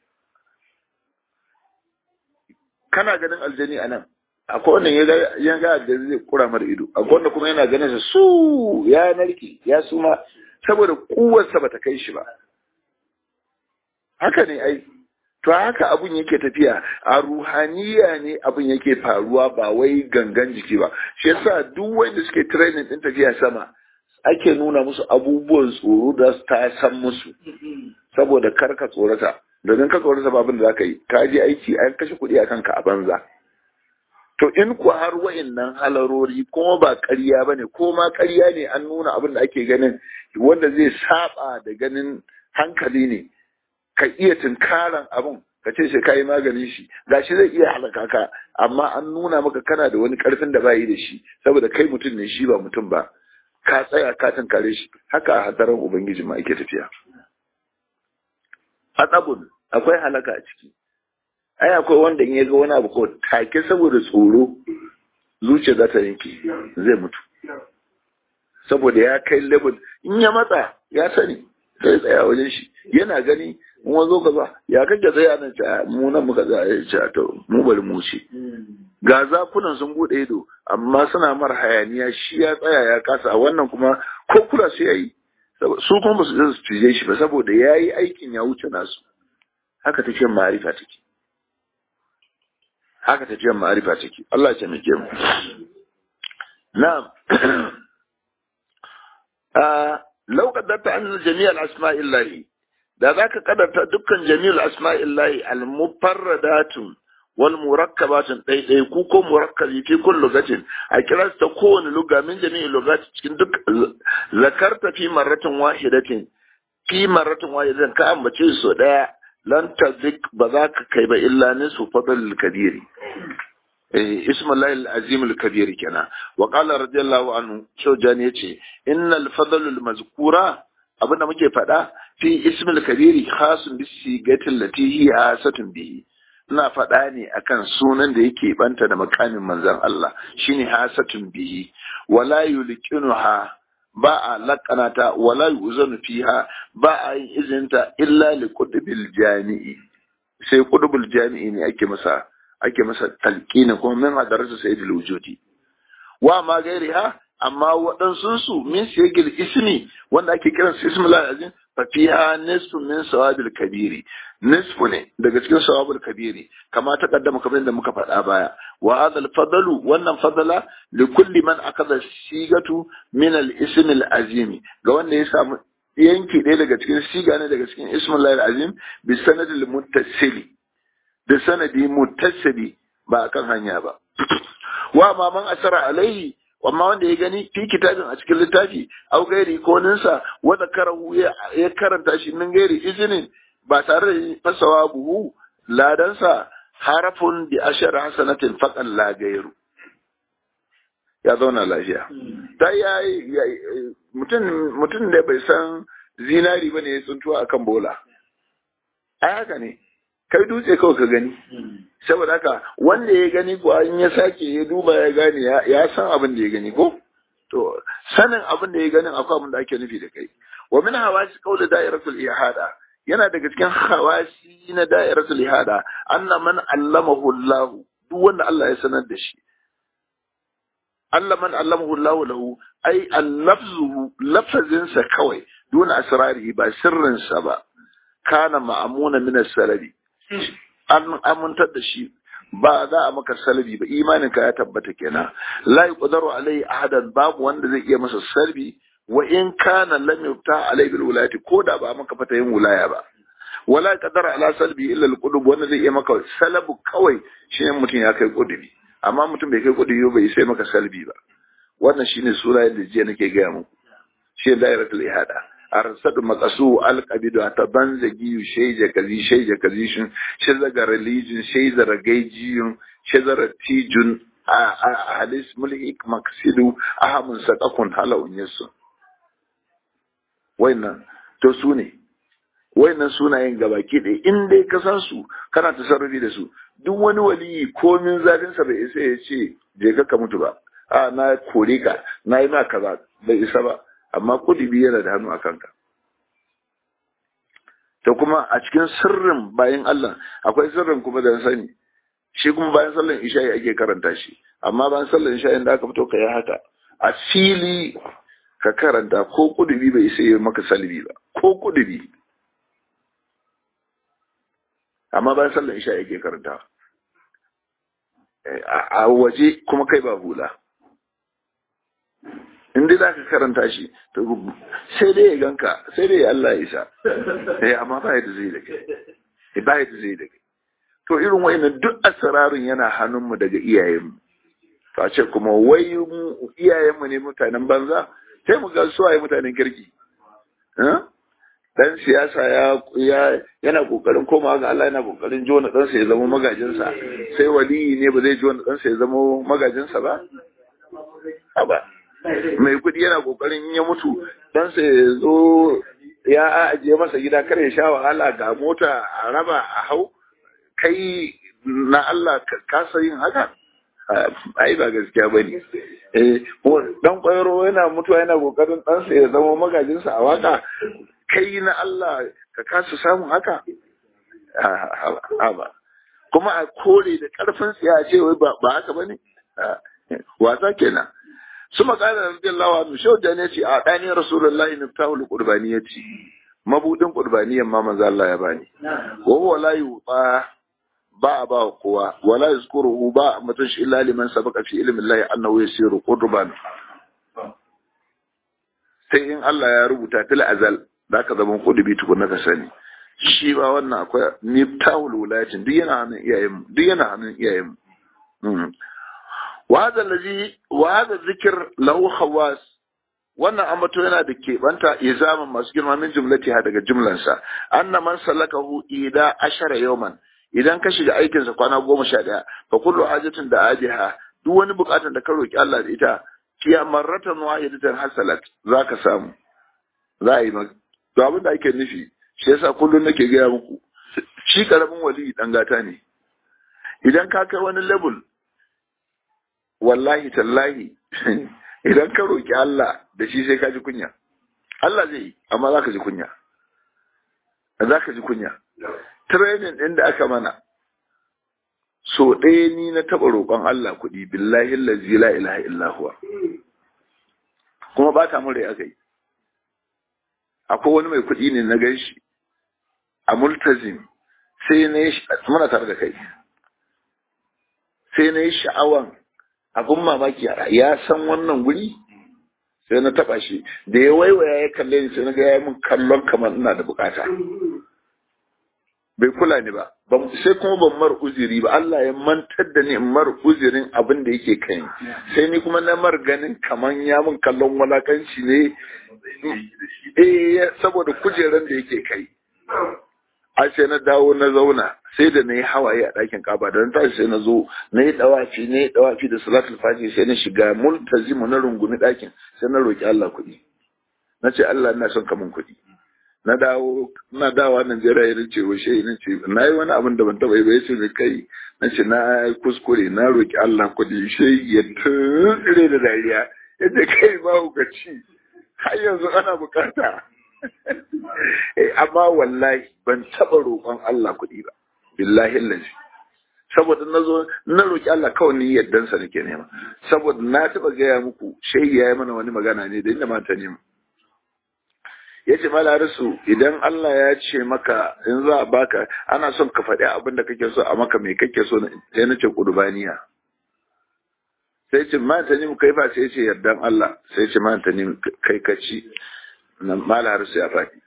Speaker 1: kana ganin aljani a nan akwai wanda ya ga aljani zai kura mara ido akwai wanda kuma yana ganin sa su ya narke ya suma saboda kuwarsa bata kai shi ba haka ne ai to haka abun yake tafiya a ruhaniya ne abun yake faruwa ba wai gangan jiki ba shi yasa duk wanda suke training din tafiya sama ake nuna musu abubuwan tsoro da su ta san musu saboda kar ka tsorata domin ka tsorata ba abin da zaka yi ka je aiki an kashe kuɗi a kanka a banza to in ku har wa'annan halarori kuma ba ƙarya bane ko ma ƙarya ne an nuna abin da ake ganin wanda zai saba da ganin hankali ne ka iya tunkaran abin ka ce shi ka yi maganin shi gashi zai iya halaka ka amma an nuna maka kana da wani karfin da bayi da shi saboda kai mutum ne shi ba mutum ba ka tsaya ka tunkare shi haka a hadarin ubangiji ma ake tafiya atsabun akwai halaka a ciki ai akwai wanda in ya ga wani abu ko take saboda tsoro zuciya za ta yanke zai mutu saboda ya kai level in ya matsa ya sani sai tsaya wajen shi yana gani in wazo ka ba ya kake tsaya nan ta mu nan muka tsaya ya ce to mu bari mu ce ga zakunan sun bude ido amma suna mar hayaniya shi ya tsaya ya kasa wannan kuma ko kula su yayi su kuma ba su je su tuje shi ba saboda yayi aikin ya wuce nasu haka take ma'arifa take haka take ma'arifa take Allah ya taimake mu na'am a لو قدرت أن جميع الأسماء الله da za ka kadarta dukkan jami'ul asma'illahi al-mufarradatun wal murakkabatun ɗaiɗai ku ko murakkabi fi kun lugatin a kira ta kowane luga min jami'in lugati cikin duk zakarta fi marratin wahidatin fi marratin wahidatin ka ambace su ɗaya lan tazik ba za ka kai ba illa nisu fadlul kabiri eh ismullahi al-azim al-kabir kenan wa qala radiyallahu anhu shawjani yace innal fadlul mazkura abinda muke faɗa fi ismil kabiri khasun bi sigatil lati hiya asatun bihi ina faɗa ne akan sunan da yake banta da makamin manzon Allah shine hasatun bihi wala yulqinuha ba a laƙanata wala yuzanu fiha ba a yin izinta illa li qutbil jami'i sai qutbul jami'i ne ake masa ake masa talqini kuma min hadaratu sayyidul wujudi wa ma gairiha amma waɗansu su min shegil ismi wanda ake kiran su ismul azim fa fiha nisfu min sawabil kabiri nisfu ne daga cikin sawabul kabiri kama ta kaddama kamar da muka faɗa baya wa hadha al fadlu wannan fadala li kulli man akada sigatu min al ism al azim ga wanda ya samu yanki ɗaya daga cikin siga ne daga cikin ismul azim bi sanadil muttasili da sanadi muttasili ba akan hanya ba wa ma man asara alaihi amma wanda ya gani fi kitabin a cikin littafi au gairi ko ninsa wanda karahu ya karanta shi min gairi izinin ba tare da fasawa buhu ladansa harafun bi ashar hasanatin faqan la gairu ya zauna lafiya ta yayi mutum mutum da bai san zinari bane ya tsuntuwa akan bola ai haka ne kai dutse kawai ka gani saboda haka wanda ya gani ko in ya sake ya duba ya gane ya san abin da ya gani ko to sanin abin da ya gani akwai abin da ake nufi da kai wa min hawasi qawli da'iratul ihada yana daga cikin hawasi na da'iratul ihada anna man allamahu Allah duk wanda Allah ya sanar da shi Allah man allamahu Allah lahu ai al-lafzuhu lafazinsa kawai duna asrarihi ba sirrinsa ba kana ma'amuna min as-salabi an amintar da shi ba za a maka salbi ba imanin ka ya tabbata kenan la yuqdaru alai ahadan babu wanda zai iya masa salbi wa in kana lam yufta alai bil wilayati ko da ba maka fata yin wilaya ba wala qadara ala salbi illa al qudub wanda zai iya maka salabu kawai shine mutum ya kai kudubi amma mutum bai kai kudubi bai sai maka salbi ba wannan shine sura da jiya nake ga muku shi dairatul ihada arsadu maqasu alqabidu atabanzagi shayja kazi shayja kazi shin shazaga religion shayza ragayjiyun shazara tijun a halis mulhik maqsidu ahamun sadaqun halawun yasu wayannan to su ne wayannan sunayen gabaki ɗaya in dai ka san su kana tasarrufi da su duk wani waliyi komin zalin sa bai isa ya ce je ka ka mutu ba a na kore ka na yi ma kaza bai isa ba amma kudubi yana da hannu a kanka to kuma a cikin sirrin bayan Allah akwai sirrin kuma da sani shi kuma bayan sallan isha'i ake karanta shi amma bayan sallan isha'i da aka fito ka yi haka a fili ka karanta ko kudubi bai sai maka salbi ba ko kudubi amma bayan sallan isha'i ake karanta a waje kuma kai ba hula in dai za ka karanta shi to sai dai ya ganka sai dai Allah ya isa eh amma ba yadda zai da kai ba yadda zai da kai to irin wayannan duk asrarin yana hannunmu daga iyayenmu to a ce kuma wai mu iyayenmu ne mutanen banza sai mu ga su waye mutanen kirki dan siyasa ya ya yana kokarin komawa ga Allah yana kokarin jona dan sa ya zama magajinsa sai waliyi ne ba zai jona dan sa ya zama magajinsa ba aba mai kudi yana kokarin ya mutu dan sai ya zo ya ajiye masa gida kar ya sha wahala ga mota a raba a hau kai na Allah ka yin haka ai ba gaskiya bane eh dan kwayaro yana mutuwa yana kokarin dan sai ya zama magajin sa a waka kai na Allah ka kasa samun haka ba kuma a kore da karfin tsiya ce wai ba haka bane wasa kenan su makana radiyallahu anhu shauda ne ce a dani rasulullahi miftahul qurbaniyati mabudin qurbaniyan ma manzo Allah ya bani wa huwa la yuta ba a ba kowa wala yazkuruhu ba mutun shi illa liman sabaka fi ilmi Allah annahu yasiru qurban sai in Allah ya rubuta fil azal zaka zaman kudubi tukunna ka sani shi ba wannan akwai miftahul wulayatin duk yana hannun iyayen duk yana hannun iyayen وهذا الذي وهذا الذكر له خواص wannan ambato yana da keɓanta izaman masu girma min jumlatiha daga jumlansa anna man sallakahu ida ashara yawman idan ka shiga aikin sa kwana goma sha ɗaya fa kullu hajatin da ajiha duk wani bukatun da ka roki Allah da ita kiya marratan wahidatan hasalat zaka samu za a yi maka to abin da ake nufi shi yasa kullun nake gaya muku shi karamin wali dan gata ne idan ka kai wani level wallahi tallahi idan ka roki Allah da shi sai ka ji kunya Allah zai yi amma za ka ji kunya za ka ji kunya training ɗin da aka mana so ɗaya ni na taɓa roƙon Allah kuɗi billahi allazi la ilaha illa huwa kuma ba ta mun rai aka yi akwai wani mai kuɗi ne na gan shi a multazim sai na yi muna tare da kai sai na yi sha'awan abin mamaki ya san wannan guri sai na taba shi da ya waiwaya ya kalle ni sai na ga ya min kallon kamar ina da bukata bai kula ni ba sai kuma ban mar uziri ba Allah ya mantar da ni in mar uzirin abin da yake kai sai ni kuma na mar ganin kamar ya min kallon walakanci ne eh saboda kujeran da yake kai a sai na dawo na zauna sai da na yi hawaye a ɗakin kaba da na tashi sai na zo na yi ɗawafi na yi ɗawafi da salatul fajr sai na shiga multazimu na rungumi ɗakin sai na roƙi Allah kuɗi na ce Allah ina son kamun kuɗi na dawo na dawa Najeriya ya ce wa shehi na ce na yi wani abin da ban taɓa yi ba ya ce mai kai na ce na yi kuskure na roƙi Allah kuɗi shehi ya tsire da dariya ya ce kai ba hukaci har yanzu ana bukata amma wallahi ban taɓa roƙon Allah kuɗi ba billahi lazi saboda na zo na roƙi Allah kawai ni yaddansa nake nema saboda na taɓa gaya muku shehi ya yi mana wani magana ne da inda mata nema ya ce malarisu idan Allah ya ce maka in za a baka ana son ka faɗi abin da kake so a maka mai kake so sai na ce ƙurbaniya sai ce mata ne kai ba sai ce yardan Allah sai ce mata ne kai kaci na malarisu ya faɗi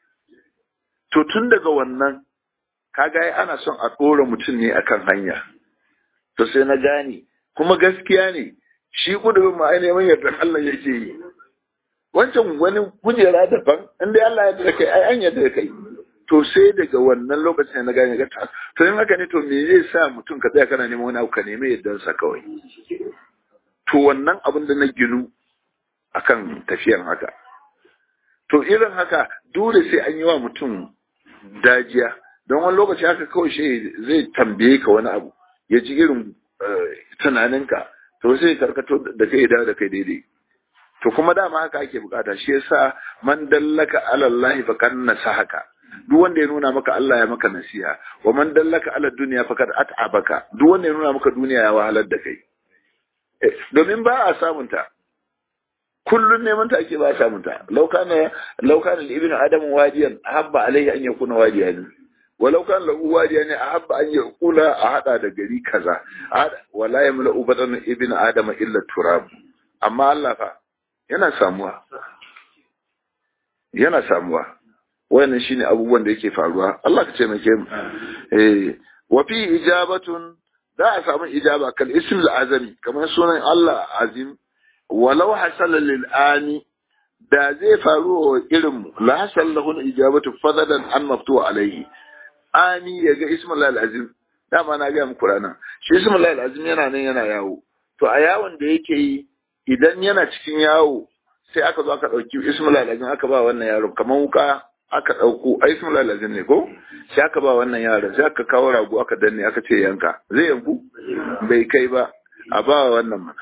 Speaker 1: to tun daga wannan kaga ana son a ɗora mutum ne akan hanya to sai na gane kuma gaskiya ne shi ƙudurin ma ainihin yardan Allah yake yi wancan wani kujera daban inda Allah ya da kai ai an yadda da kai to sai daga wannan lokacin na gane ga to in haka ne to me zai sa mutum ka tsaya kana neman wani abu ka nemi yaddan sa kawai to wannan abin da na ginu akan tafiyan haka to irin haka dole sai an yi wa mutum dajiya don wani lokaci haka kawai shi zai tambaye ka wani abu ya ji irin tunaninka to sai karkato da kai da kai daidai to kuma dama haka ake bukata shi yasa man dallaka ala Allah fa kan nasahaka duk wanda ya nuna maka Allah ya maka nasiha wa man dallaka ala dunya fa kad at'abaka duk wanda ya nuna maka duniya ya wahalar da kai domin ba a samunta kullun neman ta ake ba a samunta law kana law kana ibn adam wadiyan ahabba alayhi an yakuna wadiyan walau kan lahu wadiyan ahabba an yakula a hada da gari kaza wala yamla ubatan ibn adam illa turab amma Allah fa yana samuwa yana samuwa wannan shine abubuwan da yake faruwa Allah ka ce mai mu eh wa fi ijabatun da a samu ijaba kal ism al azami kamar sunan Allah azim walau hasala lil ani da zai faru wa irin la hasal lahu al ijabatu fadadan an maftu alayhi ani yaga ism al azim dama na ga muku rana shi ism al azim yana nan yana yawo to a yawon da yake yi idan yana cikin yawo sai aka zo aka ɗauki ismul alazin aka ba wannan yaron kamar wuka aka ɗauko a ismul alazin ne ko sai aka ba wannan yaron sai aka kawo rago aka danne aka ce yanka zai yanku bai kai ba a ba wannan mana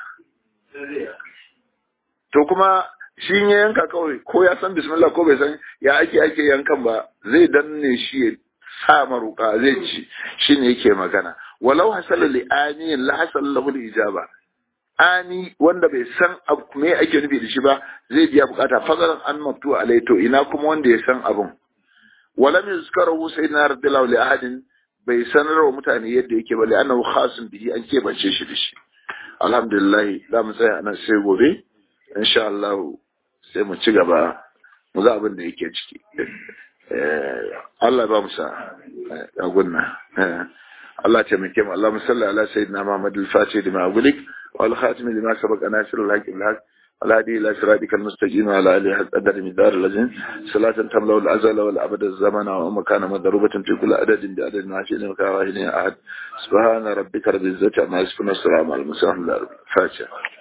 Speaker 1: to kuma shi ya yanka kawai ko ya san bismillah ko bai san ya ake ake yankan ba zai danne shi ya sa maruka zai ci shine yake magana walau hasala li aniyin la hasala lahu ijaba ani wanda bai san abu me ake nufi da shi ba zai biya bukata fadalan an maftu alai to ina kuma wanda ya san abun walam yuzkaru sayyidina radiyallahu li ahadin bai sanar wa mutane yadda yake ba li annahu khasun bihi an ke bace shi da shi alhamdulillah za mu tsaya nan sai gobe insha Allah sai mu ci gaba mu ga abin da yake ciki Allah ba mu sa a gunna Allah ta taimake mu Allahumma salli ala sayyidina Muhammad al-Fatih lima ughliq wal khatim lima sabaq nasir al-haq bil haq الهادي إلى صراطك المستقيم وعلى آله حق قدر مقدار الذين صلاة تملأ الأزل والأبد الزمن ومكان مضروبة في كل عدد بعدد ما شئنا وكان أحد. سبحان ربك رب العزة عما يصفون والسلام على المرسلين. الفاتحة.